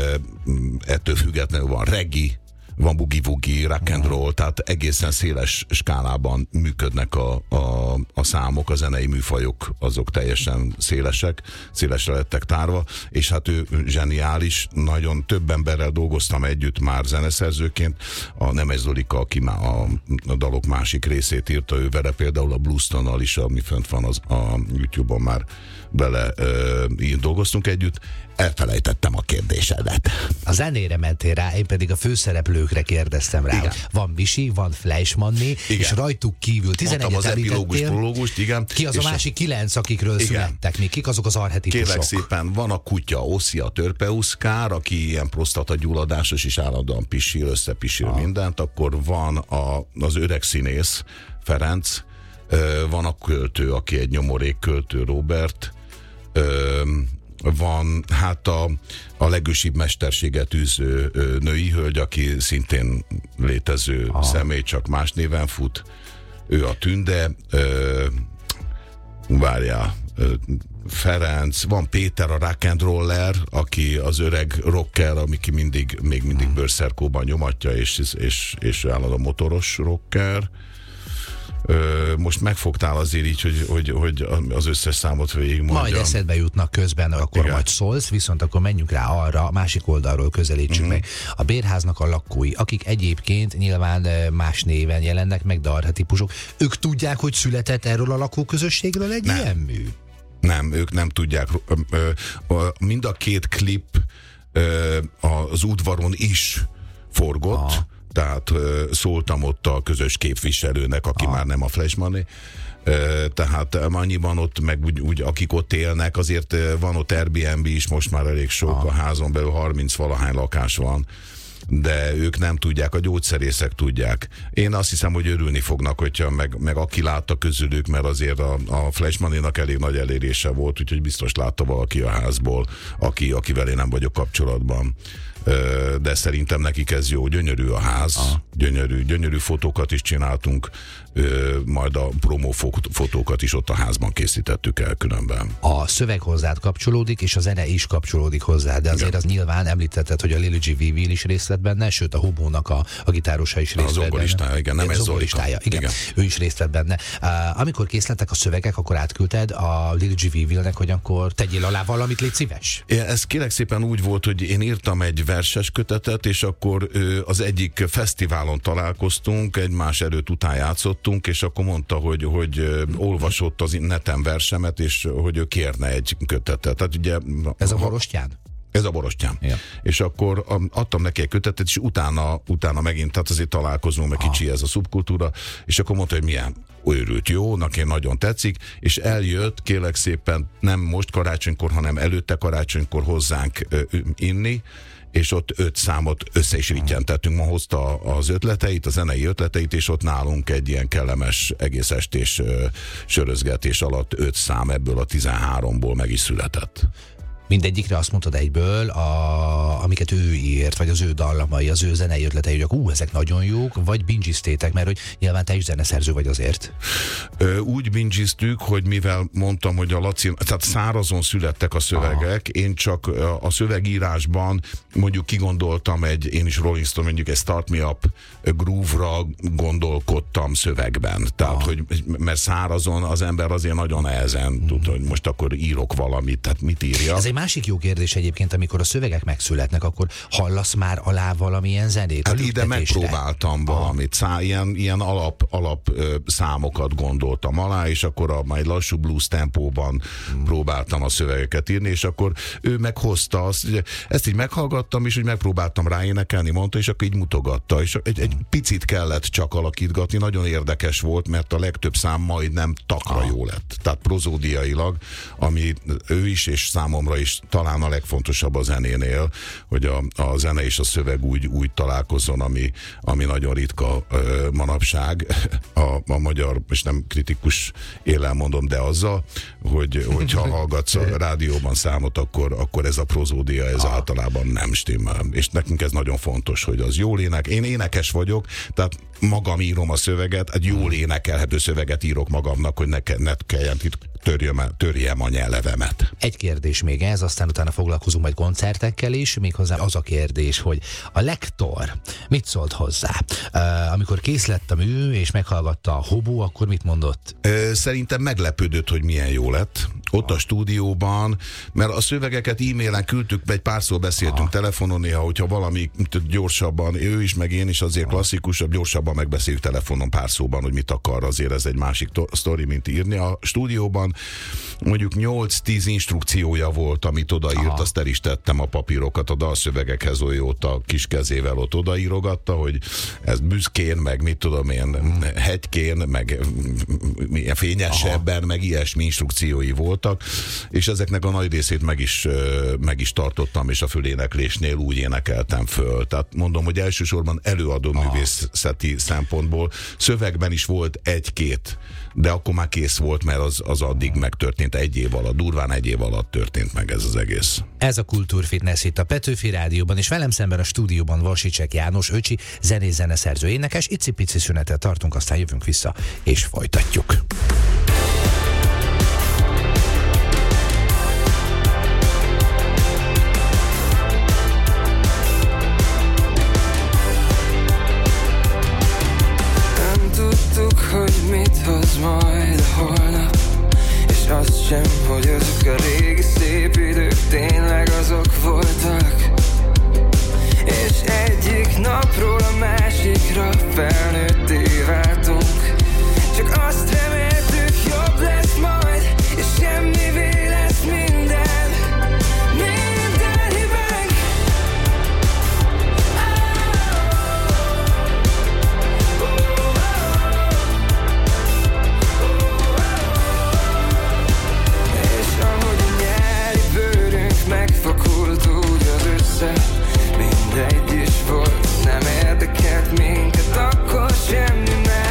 ettől függetlenül van reggae, van boogie-woogie, rock and roll, tehát egészen széles skálában működnek a, a, a számok, a zenei műfajok, azok teljesen szélesek, szélesre lettek tárva, és hát ő zseniális, nagyon több emberrel dolgoztam együtt már zeneszerzőként, a Nemes Zolika, aki már a, a dalok másik részét írta, ő vele például a Bluestone-nal is, ami fönt van az, a YouTube-on már bele ö, így dolgoztunk együtt. Elfelejtettem a kérdésedet. A zenére mentél rá, én pedig a főszereplőkre kérdeztem rá. Igen. Van Misi, van Fleischmanni, és rajtuk kívül tizenegyet az epilógus, prológust, igen. Ki az a másik kilenc, akikről igen. születtek még? Kik azok az arhetipusok? Kérlek szépen, van a kutya, Oszi, a törpeuszkár, aki ilyen prostatagyulladásos és állandóan pisil, összepisil ah. mindent, akkor van a, az öreg színész, Ferenc, van a költő, aki egy nyomorék költő, Robert, van hát a, a legősibb mesterséget űző női hölgy, aki szintén létező ah. személy, csak más néven fut. Ő a Tünde, ö, várjál, ö, Ferenc, van Péter, a rock and roller, aki az öreg rocker, ami ki mindig, még mindig hmm. bőrszerkóban nyomatja, és, és, és állandóan motoros rocker. Ö, most megfogtál azért így, hogy, hogy, hogy az összes számot végigmondjam. Majd eszedbe jutnak közben, akkor igen. majd szólsz, viszont akkor menjünk rá arra, a másik oldalról közelítsük uh-huh. meg. A Bérháznak a lakói, akik egyébként nyilván más néven jelennek meg, de archetípusok, ők tudják, hogy született erről a lakóközösségről egy nem. ilyen mű? Nem, ők nem tudják. Mind a két klip az udvaron is forgott, aha. tehát szóltam ott a közös képviselőnek, aki ah. már nem a Fleischmanni, tehát annyiban ott, meg úgy, úgy, akik ott élnek, azért van ott Airbnb is, most már elég sok, ah. a házon belül harminc valahány lakás van, de ők nem tudják, a gyógyszerészek tudják. Én azt hiszem, hogy örülni fognak, hogyha meg, meg aki látta közülük, mert azért a, a Fleischmanninak elég nagy elérése volt, úgyhogy biztos látta valaki a házból, aki, akivel én nem vagyok kapcsolatban. De szerintem nekik ez jó, gyönyörű a ház, ah. gyönyörű, gyönyörű fotókat is csináltunk, majd a promó fotókat is ott a házban készítettük el különben. A szöveg hozzád kapcsolódik, és a zene is kapcsolódik hozzá, de azért igen. az nyilván említetted, hogy a Lil G. Vivil is részt vett benne, sőt a Hobónak a, a gitárosa is részt vett benne. Igen, nem ez Zolika. Igen, igen, ő is részt vett benne. Uh, amikor készlettek a szövegek, akkor átküldted a Lil G. Vivilnek, hogy akkor tegyél alá valamit, légy szíves? É, ez kérlek szépen úgy volt, hogy én írtam egy verses kötetet, és akkor ö, az egyik fesztiválon találkoztunk, egymás erőt után játszottunk, és akkor mondta, hogy, hogy ö, olvasott az neten versemet, és hogy ő kérne egy kötetet. Tehát ugye, ez a Borostyán? Ez a Borostyán. Ja. És akkor adtam neki egy kötetet, és utána, utána megint, tehát azért találkozunk, meg kicsi ez a szubkultúra, és akkor mondta, hogy milyen őrült jó, neki nagyon tetszik, és eljött, kérlek szépen, nem most karácsonykor, hanem előtte karácsonykor hozzánk ö, inni, és ott öt számot össze is rittyentettünk, ma hozta az ötleteit, a zenei ötleteit, és ott nálunk egy ilyen kellemes egész estés ö, sörözgetés alatt öt szám ebből a tizenháromból meg is született. Mindegyikre azt mondtad egyből, a, amiket ő írt, vagy az ő dallamai, az ő zenei ötletei, hogy ú, ezek nagyon jók, vagy bingiztétek, mert hogy nyilván te is zeneszerző vagy azért. Ö, úgy bingiztük, hogy mivel mondtam, hogy a Laci, tehát szárazon születtek a szövegek, aha, én csak a szövegírásban mondjuk kigondoltam egy, én is Rolling Stone, mondjuk egy Start Me Up groove-ra gondolkodtam szövegben. Tehát, aha, hogy mert szárazon az ember azért nagyon nehezen mm. tud, hogy most akkor írok valamit, tehát mit írja. Ez egy másik jó kérdés egyébként, amikor a szövegek megszületnek, akkor hallasz már alá valamilyen zenét? Hát ide megpróbáltam valamit, Szá, ilyen, ilyen alap, alap ö, számokat gondoltam alá, és akkor a majd lassú blues tempóban mm. próbáltam a szövegeket írni, és akkor ő meghozta azt, ugye, ezt így meghallgattam, és úgy megpróbáltam ráénekelni, mondta, és akkor így mutogatta, és egy, egy picit kellett csak alakítgatni, nagyon érdekes volt, mert a legtöbb szám majdnem takra ah. jó lett. Tehát prozódiailag, ami ő is, és számomra is talán a legfontosabb a zenénél, hogy a, a zene és a szöveg úgy, úgy találkozzon, ami, ami nagyon ritka ö, manapság. A, a magyar, és nem kritikus élen mondom, de azzal, hogy, hogyha hallgatsz a rádióban számot, akkor, akkor ez a prozódia, ez ah. általában nem stimmel. És nekünk ez nagyon fontos, hogy az jól ének. Én énekes vagyok, tehát magam írom a szöveget, egy jól énekelhető szöveget írok magamnak, hogy ne, ne kelljen itt törjem, törjem a nyelvemet. Egy kérdés még ez, aztán utána foglalkozunk majd koncertekkel is, méghozzá az a kérdés, hogy a lektor mit szólt hozzá? Uh, amikor kész lett a mű, és meghallgatta a Hobó, akkor mit mondott? Uh, szerintem meglepődött, hogy milyen jó lett. Ott a stúdióban, mert a szövegeket e-mailen küldtük, egy párszor beszéltünk ah. telefonon, néha, hogyha valami gyorsabban, ő is, meg én is azért ah. klasszikusabb, gyorsabban megbeszéljük telefonon pár szóban, hogy mit akar, azért ez egy másik to- sztori, mint írni. A stúdióban mondjuk nyolc-tíz instrukciója volt, amit odaírt, aha. azt el is tettem a papírokat a dalszövegekhez, hogy ott a kis kezével ott odaírogatta, hogy ez büszkén, meg mit tudom én, hmm. hegykén, meg milyen fényesebben, aha. meg ilyesmi instrukciói voltak, és ezeknek a nagy részét meg is, meg is tartottam, és a föléneklésnél úgy énekeltem föl. Tehát mondom, hogy elsősorban előadó aha. művészeti szempontból szövegben is volt egy-két, de akkor már kész volt, mert az, az addig megtörtént egy év alatt, durván egy év alatt történt meg ez az egész. Ez a Kultúrfitness itt a Petőfi Rádióban, és velem szemben a stúdióban Vasicsek János, öcsi, zenész, zeneszerző, énekes. Icipici szünetet tartunk, aztán jövünk vissza, és folytatjuk. Hogy mit hoz majd a holnap, és azt sem, hogy azok a régi szép idők tényleg azok voltak, és egyik napról a másikra felnőtté váltunk. Csak azt reméltük, jobb lesz majd, és semmivé lesz minden. Minden hibánk. Megfakult úgy az össze, mindegy is volt, nem érdekelt minket akkor semmi más.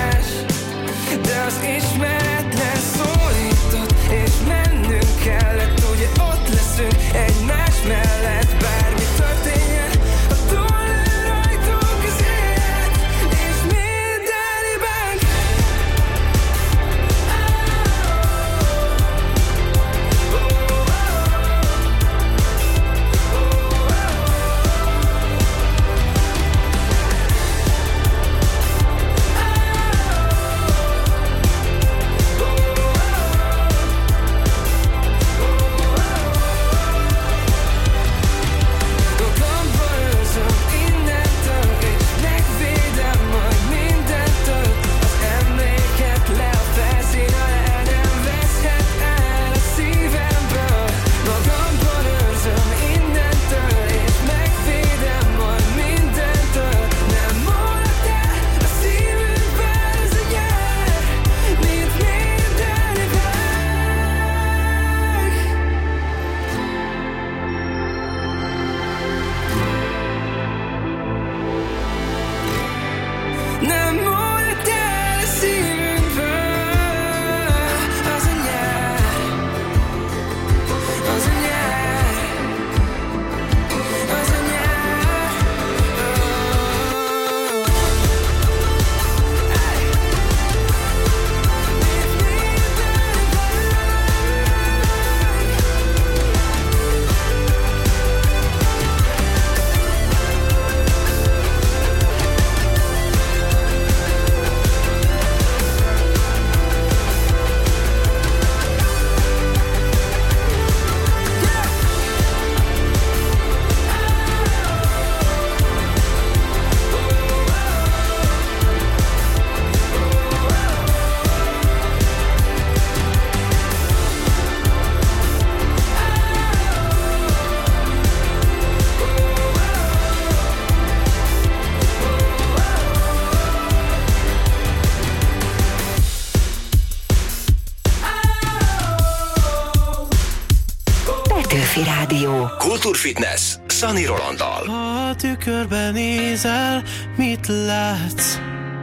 Petőfi Rádió. Kultúrfitness Szani Rolanddal. Ha a tükörben nézel, mit látsz?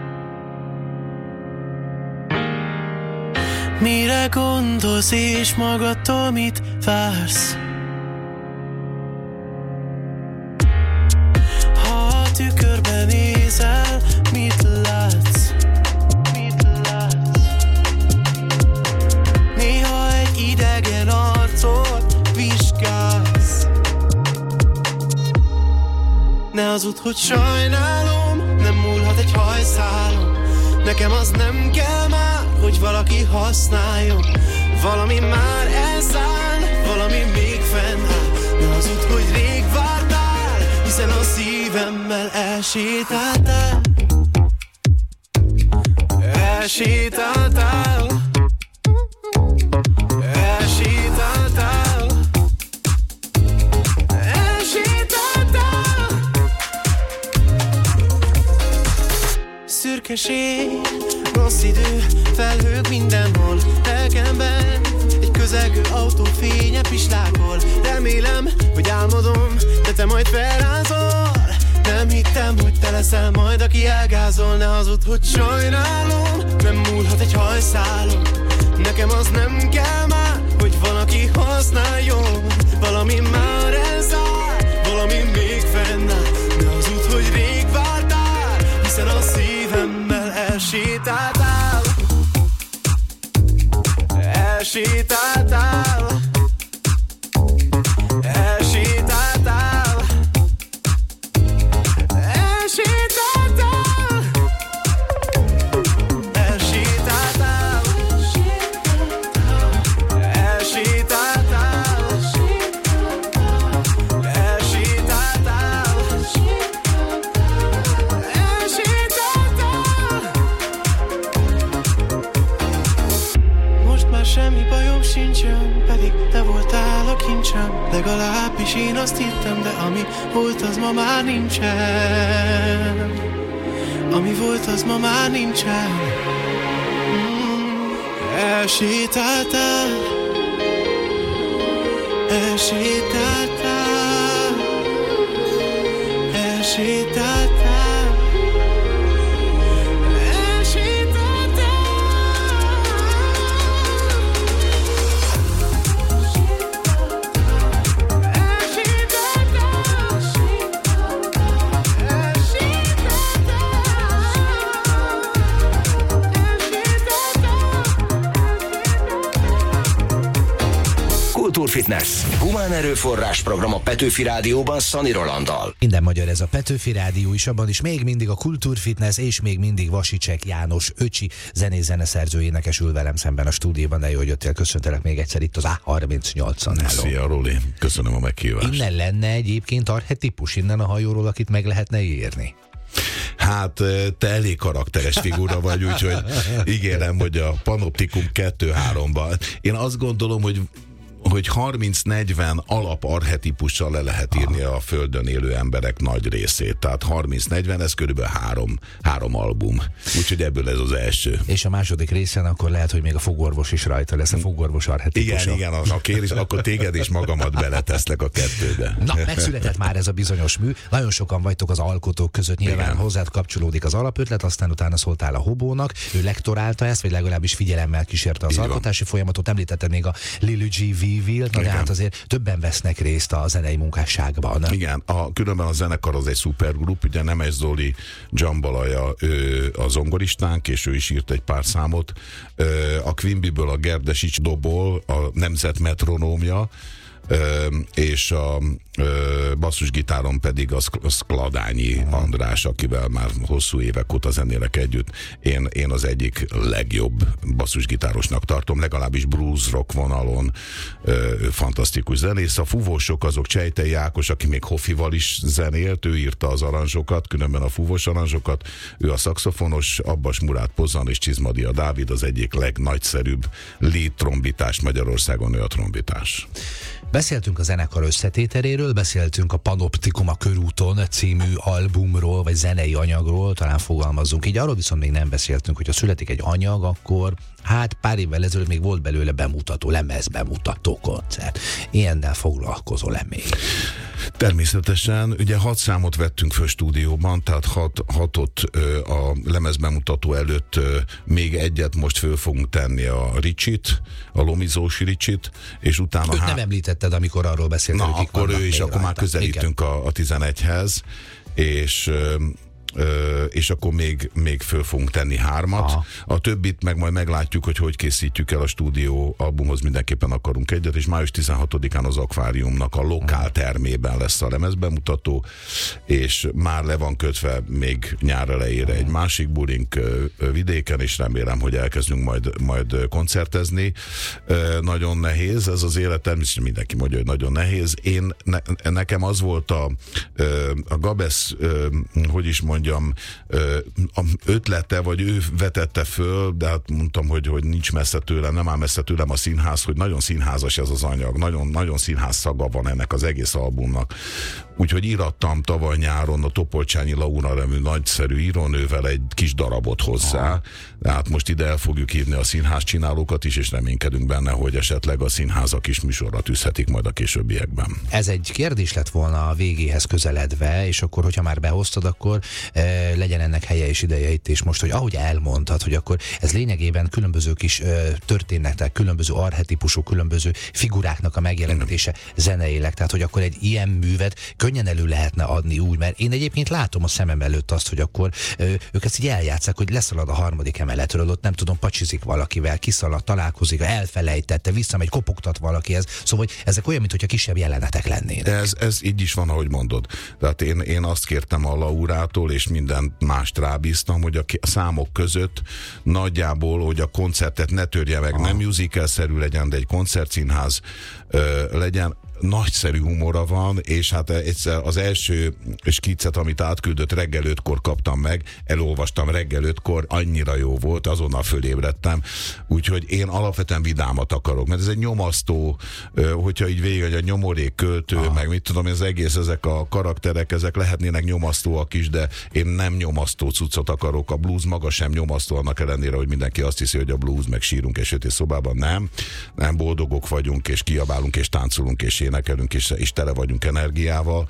Mire gondolsz és magadtól mit vársz? Ha a tükörben nézel, mit látsz? Mit látsz? Néha egy idegen arcot vizsgálsz. Ne hazud, hogy sajnálom, nem múlhat egy hajszálon. Nekem az nem kell már, hogy valaki használjon. Valami már elszáll, valami még fennáll. Ne hazud, hogy rég vártál, hiszen a szívemmel elsétáltál. Elsétáltál. Elsétáltál. Elsétáltál. Szürkeség, rossz idő, felhők mindenhol. Lelkemben egy közelgő autó fénye pislákol. Remélem, hogy álmodom, de te majd felrázol. Nem hittem, hogy te leszel majd, aki elgázol. Ne hazud, hogy sajnálom, nem múlhat egy hajszálon. Nekem az nem kell már, hogy valaki használjon. Valami már elszáll, valami még fennáll. Ne hazud, hogy rég vártál, hiszen a szívemmel elsétáltál. Elsétáltál. Elsétáltál. Elsétáltál. Elsétáltál. Elsétáltál. Elsétáltál. Elsétáltál. Most már semmi bajom sincsen, pedig te voltál a kincsem. Legalábbis én azt hittem, de ami volt, az ma már nincsen. Ami volt, az ma már nincsen. mm. Elsétáltál. Elsétáltál. Elsétáltál. Kultúrfitness. Humán erőforrás program a Petőfi Rádióban Szani Rolanddal. Minden magyar ez a Petőfi Rádió is, abban is még mindig a Kultúrfitness, és még mindig Vasicsek János öcsi zenész zeneszerző énekes ül velem szemben a stúdióban, de jó, hogy jöttél, köszöntelek még egyszer itt az á harmincnyolcon. Szia, Roli, köszönöm a meghívást. Innen lenne egyébként archetipus, innen a hajóról, akit meg lehetne írni? Hát te elég karakteres figura vagy, úgyhogy ígérem, hogy a Panoptikum kettő háromban. Én azt gondolom, hogy hogy harminc-negyven alap archetipussal le lehet írni a Földön élő emberek nagy részét. Tehát harminc-negyven, ez körülbelül három, három album. Úgyhogy ebből ez az első. És a második részen akkor lehet, hogy még a fogorvos is rajta lesz, a fogorvos archetipusa. Igen, igen, a kérés, akkor téged és magamat beleteszlek a kettőbe. Na, megszületett már ez a bizonyos mű. Nagyon sokan vagytok az alkotók között, nyilván igen. Hozzád kapcsolódik az alapötlet, aztán utána szóltál a Hobónak, ő lektorálta ezt, vagy legalábbis figyelemmel kísérte az így alkotási van. Folyamatot. Említetted még a Lil G Weevil, na de hát azért többen vesznek részt a zenei munkásságban. Igen, a, különben a zenekar az egy szupergrup, ugye Nemes Zoli Dzsambalaja ő a zongoristánk, és ő is írt egy pár számot. A Quimbyből a Gerdesics dobol, a Nemzet metronómja, Ö, és a ö, basszusgitáron pedig a Skladányi András, akivel már hosszú évek óta zenélek együtt. Én, én az egyik legjobb basszusgitárosnak tartom, legalábbis blues rock vonalon ö, fantasztikus zenész. A fúvósok azok Csejtei Ákos, aki még Hoffival is zenélt, ő írta az aranzsokat, különben a fúvós aranzsokat, ő a szaxofonos, Abbas Murát Pozan és Csizmadia Dávid az egyik legnagyszerűbb lead trombitás Magyarországon, ő a trombitás. Beszéltünk a zenekar összetételéről, beszéltünk a Panoptikum a körúton című albumról, vagy zenei anyagról, talán fogalmazzunk így. Arról viszont még nem beszéltünk, hogyha születik egy anyag, akkor hát pár évvel ezelőtt még volt belőle bemutató, lemez bemutató koncert. Ilyennel foglalkozol-e még? Természetesen, ugye hat számot vettünk föl stúdióban, tehát hat, hatot ö, a lemez bemutató előtt ö, még egyet most föl fogunk tenni, a Ricsit, a Lomizós Ricsit, és utána... Őt há... nem említetted, amikor arról beszéltél. Na, akkor ő is, akkor már közelítünk a, a tizenegyhez, és... Ö, Ö, és akkor még, még föl fogunk tenni hármat. Aha. A többit meg majd meglátjuk, hogy hogy készítjük el a stúdió albumhoz, mindenképpen akarunk egyet, és május tizenhatodikán az Akváriumnak a lokál termében lesz a lemezbemutató, és már le van kötve még nyár elejére egy másik bulink vidéken, és remélem, hogy elkezdünk majd, majd koncertezni. Ö, nagyon nehéz ez az élet, természetesen mindenki mondja, hogy nagyon nehéz. Én, ne, nekem az volt a, a Gabesz, hogy is mondja, ötlete, vagy ő vetette föl, de hát mondtam, hogy, hogy nincs messze tőlem, nem áll messze tőlem a színház, hogy nagyon színházas ez az anyag, nagyon, nagyon színház szaga van ennek az egész albumnak. Úgyhogy írattam tavaly nyáron a Topolcsányi Laura nevű nagyszerű írónővel egy kis darabot hozzá. De hát most ide el fogjuk hívni a színházcsinálókat is, és reménykedünk benne, hogy esetleg a színházak is műsorra tűzhetik majd a későbbiekben. Ez egy kérdés lett volna a végéhez közeledve, és akkor, hogyha már behoztad, akkor e, legyen ennek helye és ideje itt, és most, hogy ahogy elmondtad, hogy akkor ez lényegében különböző kis e, történetek, különböző archetípusú, különböző figuráknak a megjelenítése zeneileg, tehát hogy akkor egy ilyen művet könnyen elő lehetne adni úgy, mert én egyébként látom a szemem előtt azt, hogy akkor ö, ők ezt így eljátszák, hogy leszalad a harmadik emeletről, ott nem tudom, pacsizik valakivel, kiszalad, találkozik, elfelejtette, visszamegy, kopogtat valakihez, szóval hogy ezek olyan, mintha kisebb jelenetek lennének. Ez, ez így is van, ahogy mondod. Tehát én, én azt kértem a Laurától, és minden mást rábíztam, hogy a számok között nagyjából, hogy a koncertet ne törje meg, Aha. nem musical-szerű legyen, de egy koncertszínház ö, legyen. Nagyszerű humora van, és hát egyszer az első skicet, amit átküldött, reggel ötkor kaptam meg, elolvastam reggel ötkor, annyira jó volt, azonnal fölébredtem, úgyhogy én alapvetően vidámat akarok, mert ez egy nyomasztó, hogyha így végig, hogy a nyomorék költő, ah. meg mit tudom, ez egész, ezek a karakterek, ezek lehetnének nyomasztóak is, de én nem nyomasztó cuccot akarok, a blues maga sem nyomasztó, annak ellenére, hogy mindenki azt hiszi, hogy a blues, meg sírunk és sötét szobában, nem, nem boldogok vagyunk, és kiabálunk, és táncolunk, és énekelünk, és, és tele vagyunk energiával,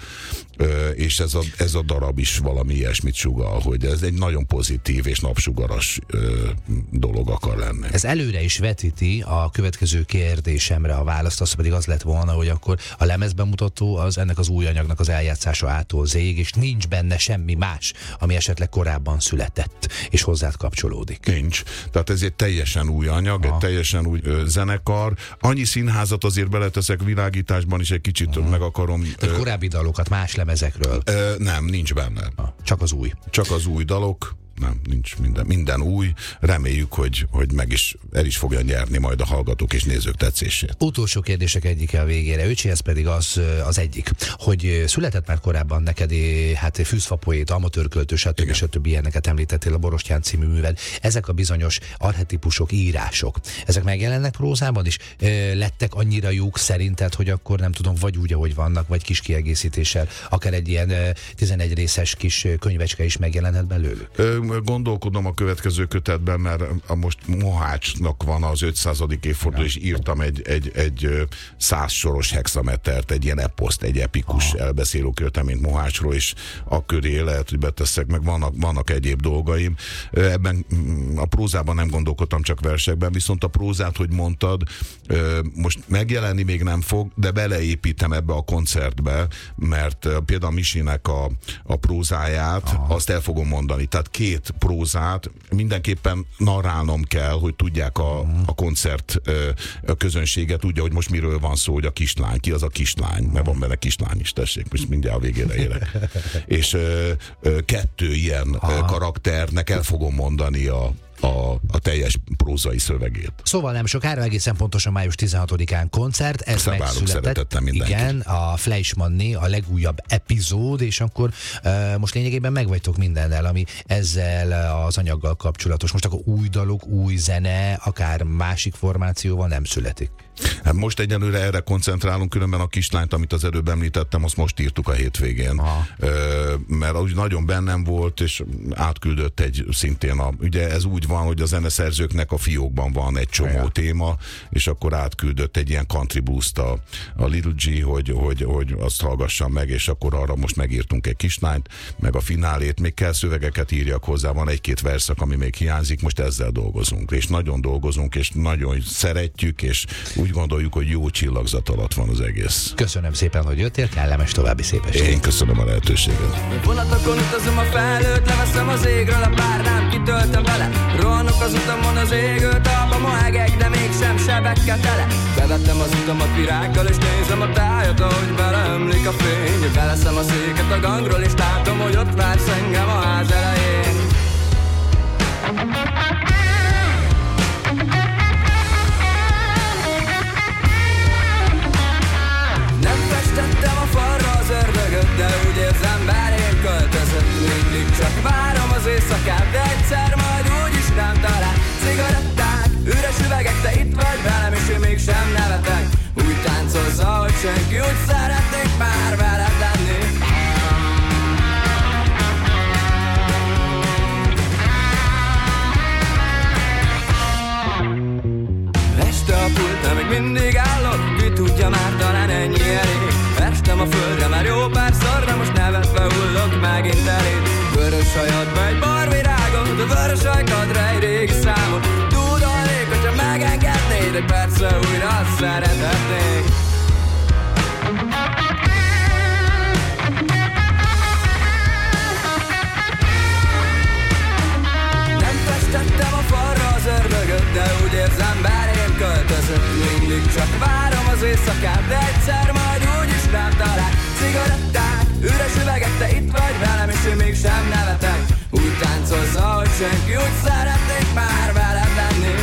és ez a, ez a darab is valami ilyesmit sugal, hogy ez egy nagyon pozitív és napsugaras dolog akar lenni. Ez előre is vetíti a következő kérdésemre a választ, az pedig az lett volna, hogy akkor a lemezbemutató az ennek az új anyagnak az eljátszása ától zég, és nincs benne semmi más, ami esetleg korábban született, és hozzád kapcsolódik. Nincs. Tehát ez egy teljesen új anyag, Aha. egy teljesen új ö, zenekar. Annyi színházat azért beleteszek, világításban is egy kicsit uh-huh. meg akarom... Tehát korábbi dalokat más lemezekről? Ö, nem, nincs benne. Ah, csak az új. Csak az új dalok. Nem, nincs minden, minden új. Reméljük, hogy, hogy meg is, el is fogja nyerni majd a hallgatók és nézők tetszését. Utolsó kérdések egyike a végére. Öcséhez pedig az, az egyik, hogy született már korábban neked hát fűzfapoét, amatőrköltő, stb. stb. Ilyeneket említettél, a Borostyán című műved. Ezek a bizonyos archetípusok, írások, ezek megjelennek prózában is? Lettek annyira jók szerinted, hogy akkor nem tudom, vagy úgy, ahogy vannak, vagy kis kiegészítéssel, akár egy ilyen tizenegy részes kis könyvecske is megjelenhet belőlük? Ö, Gondolkodom a következő kötetben, mert a most Mohácsnak van az ötszázadik évforduló, és írtam egy, egy, egy száz soros hexametert, egy ilyen eposzt, egy epikus Aha. elbeszélő költeményt Mohácsról, és a köré lehet, hogy beteszek, meg vannak, vannak egyéb dolgaim. Ebben a prózában nem gondolkodtam, csak versekben, viszont a prózát, hogy mondtad, most megjelenni még nem fog, de beleépítem ebbe a koncertbe, mert például Misinek a, a prózáját, Aha. azt el fogom mondani. Tehát két prózát mindenképpen narrálnom kell, hogy tudják a, a koncert a közönséget, tudja, hogy most miről van szó, hogy a kislány, ki az a kislány, mert van benne kislány is, tessék, most mindjárt a végére érek. És ö, ö, kettő ilyen Aha. karakternek el fogom mondani a a a teljes prózai szövegét. Szóval nem sokára, egészen pontosan május tizenhatodikán koncert, ez megszületett. Igen, a Fleischmanni, a legújabb epizód, és akkor uh, most lényegében megvagytok mindennel, ami ezzel az anyaggal kapcsolatos. Most akkor új dalok, új zene, akár másik formációval nem születik. Hát most egyelőre erre koncentrálunk, különben a kislányt, amit az előbb említettem, azt most írtuk a hétvégén. Ö, mert úgy nagyon bennem volt, és átküldött egy szintén a, ugye ez úgy van, hogy a zeneszerzőknek a fiókban van egy csomó igen. téma, és akkor átküldött egy ilyen country blues-t a, a Little G, hogy, hogy, hogy azt hallgassam meg, és akkor arra most megírtunk egy kislányt, meg a finálét, még kell szövegeket írjak hozzá, van egy-két verszak, ami még hiányzik, most ezzel dolgozunk, és nagyon dolgozunk, és nagyon szeretjük, és úgy gondoljuk, hogy jó csillagzat alatt van az egész. Köszönöm szépen, hogy jöttél, kellemes további szép estét. Én köszönöm a lehetőséget. Vonatokon utazom a felőtt, leveszem az égről a párnám, kitöltöm vele. Rohanok az utamon az égő talpam, a hegek, de mégsem sebekkel tele. Bevettem az utamat virággal, és nézem a tájat, ahogy beleömlik a fény. Beleszem a széket a gangról, és látom, hogy ott vársz engem a ház elején. Tettem a falra az ördögöt, de úgy érzem, bár én költözött. Mindig csak várom az éjszakát, de egyszer majd úgyis nem talál. Cigaretták, üres üvegek, te itt vagy velem, és én mégsem nevetek. Úgy táncolsz, ahogy senki, úgy szeretnék már veled lenni. Este a pultnál még mindig állok, ki tudja már, talán ennyi elég. Estem a földre már jó párszor, de most nevetve hullok megint eléd. Vörös hajadba egy barvirágot, a vörös ajkadra egy régi számot. Tudolnék, hogyha megengednéd, egy percre újra azt szerethetnék. Nem festettem a falra az ördögöt, de úgy érzem, bár én költözött. Mindig csak várom az éjszakát, de egyszer majd úgyis nem talál. Cigaretták, üres üvegek, te itt vagy velem, és én mégsem nevetek. Úgy táncolsz, ahogy senki, úgy szeretnék már veled lenni.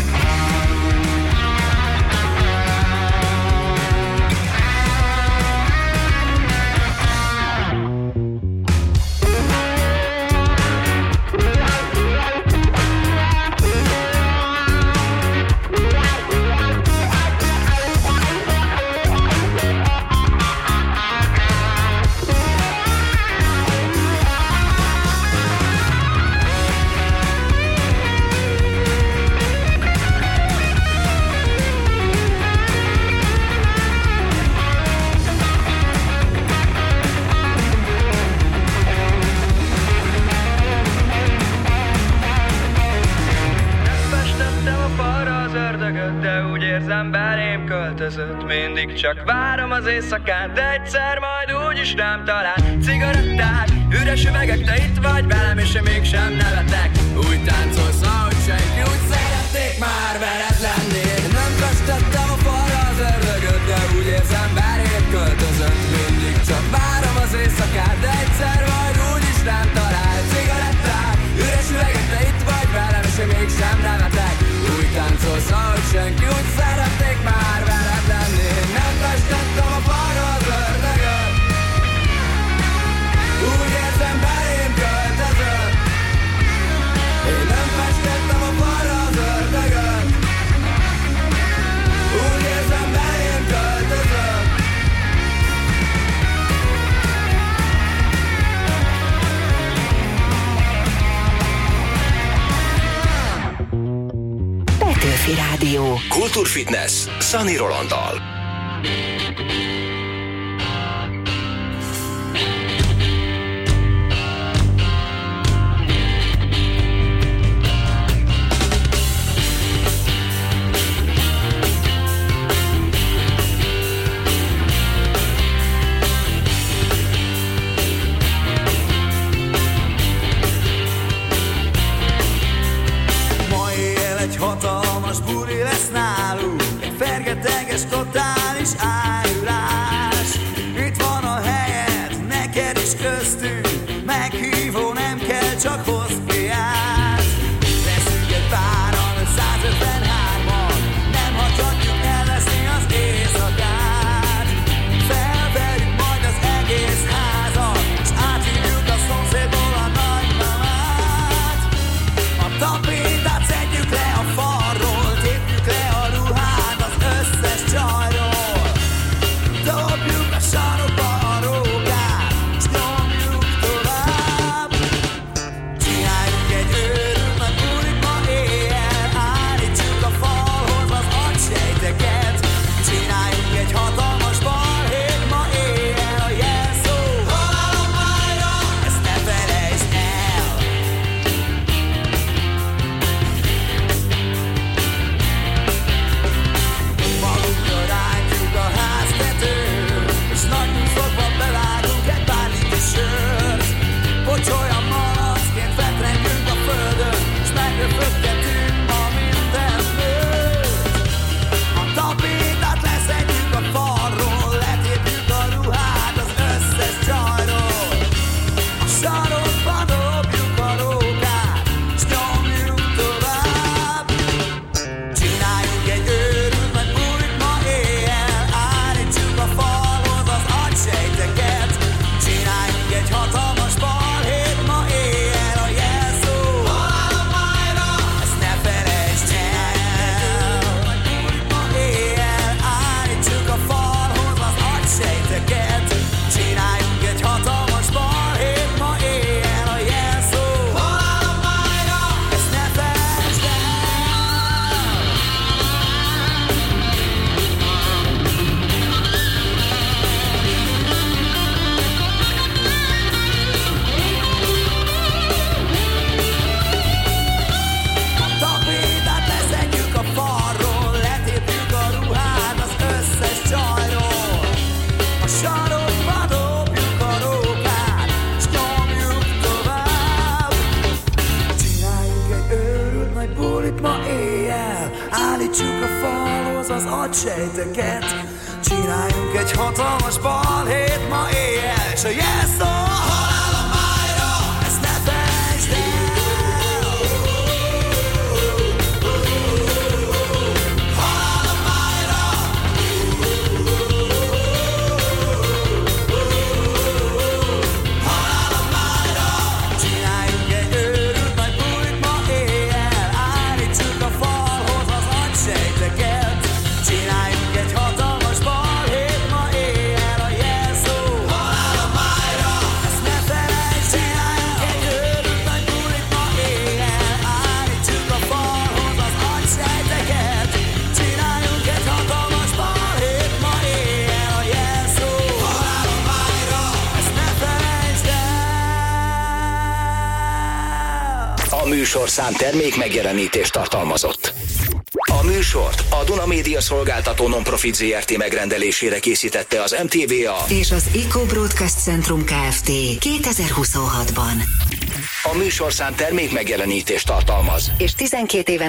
Mindig csak várom az éjszakát, de egyszer majd úgyis nem talál. Cigaretták, üres üvegek, te itt vagy velem, és én mégsem nevetek. Úgy táncolsz, ahogy senki, úgy szeretnék már veled lenni. Nem festettem a falra az ördögöt, de úgy érzem, bár én költözött. Mindig csak várom az éjszakát, de egyszer majd úgyis nem talál. Cigaretták, üres üvegek, te itt vagy velem, és én mégsem nevetek. Úgy táncolsz, ahogy senki, úgy szeretnék már veled lenni. Nem festettem a falra az ördögöt, úgy érzem, bár én költözött. Én nem festettem a falra az ördögöt, úgy érzem, bár én költözött. Petőfi Rádió. Kultúrfitness Szani Rolanddal. Hatalmas buli lesz nálunk, egy fergeteges totális ájulás. Itt van a helyed, neked is köztünk, meghívó nem kell, csak hozd ki át. Leszünk egy páran Állítsuk a falhoz az agysejteket, csináljunk egy hatalmas balhét ma éjjel, és a yes szó halál a májra, ezt ne felejtsd el. Halál a májra. Halál a májra. Csináljunk egy őrült nagy bulit ma éjjel, állítsuk a falhoz az agysejteket, csináljunk egy hatalmas balhét ma éjjel, a jelszó halál a májra, ezt ne felejtsd, csináljunk egy őrült nagy bulit ma éjjel, állítsuk a falhoz az agysejteket, csináljunk egy hatalmas balhét ma éjjel, a jelszó halál a májra, ezt ne felejtsd el. A műsorszám termék megjelenítést tartalmazott. A műsort a Duna Média Szolgáltató Non-Profit zé er té megrendelésére készítette az em té vé á és az Eco Broadcast Centrum Kft. kétezer-huszonhatban. A műsorszám termék megjelenítést tartalmaz. És tizenkét éven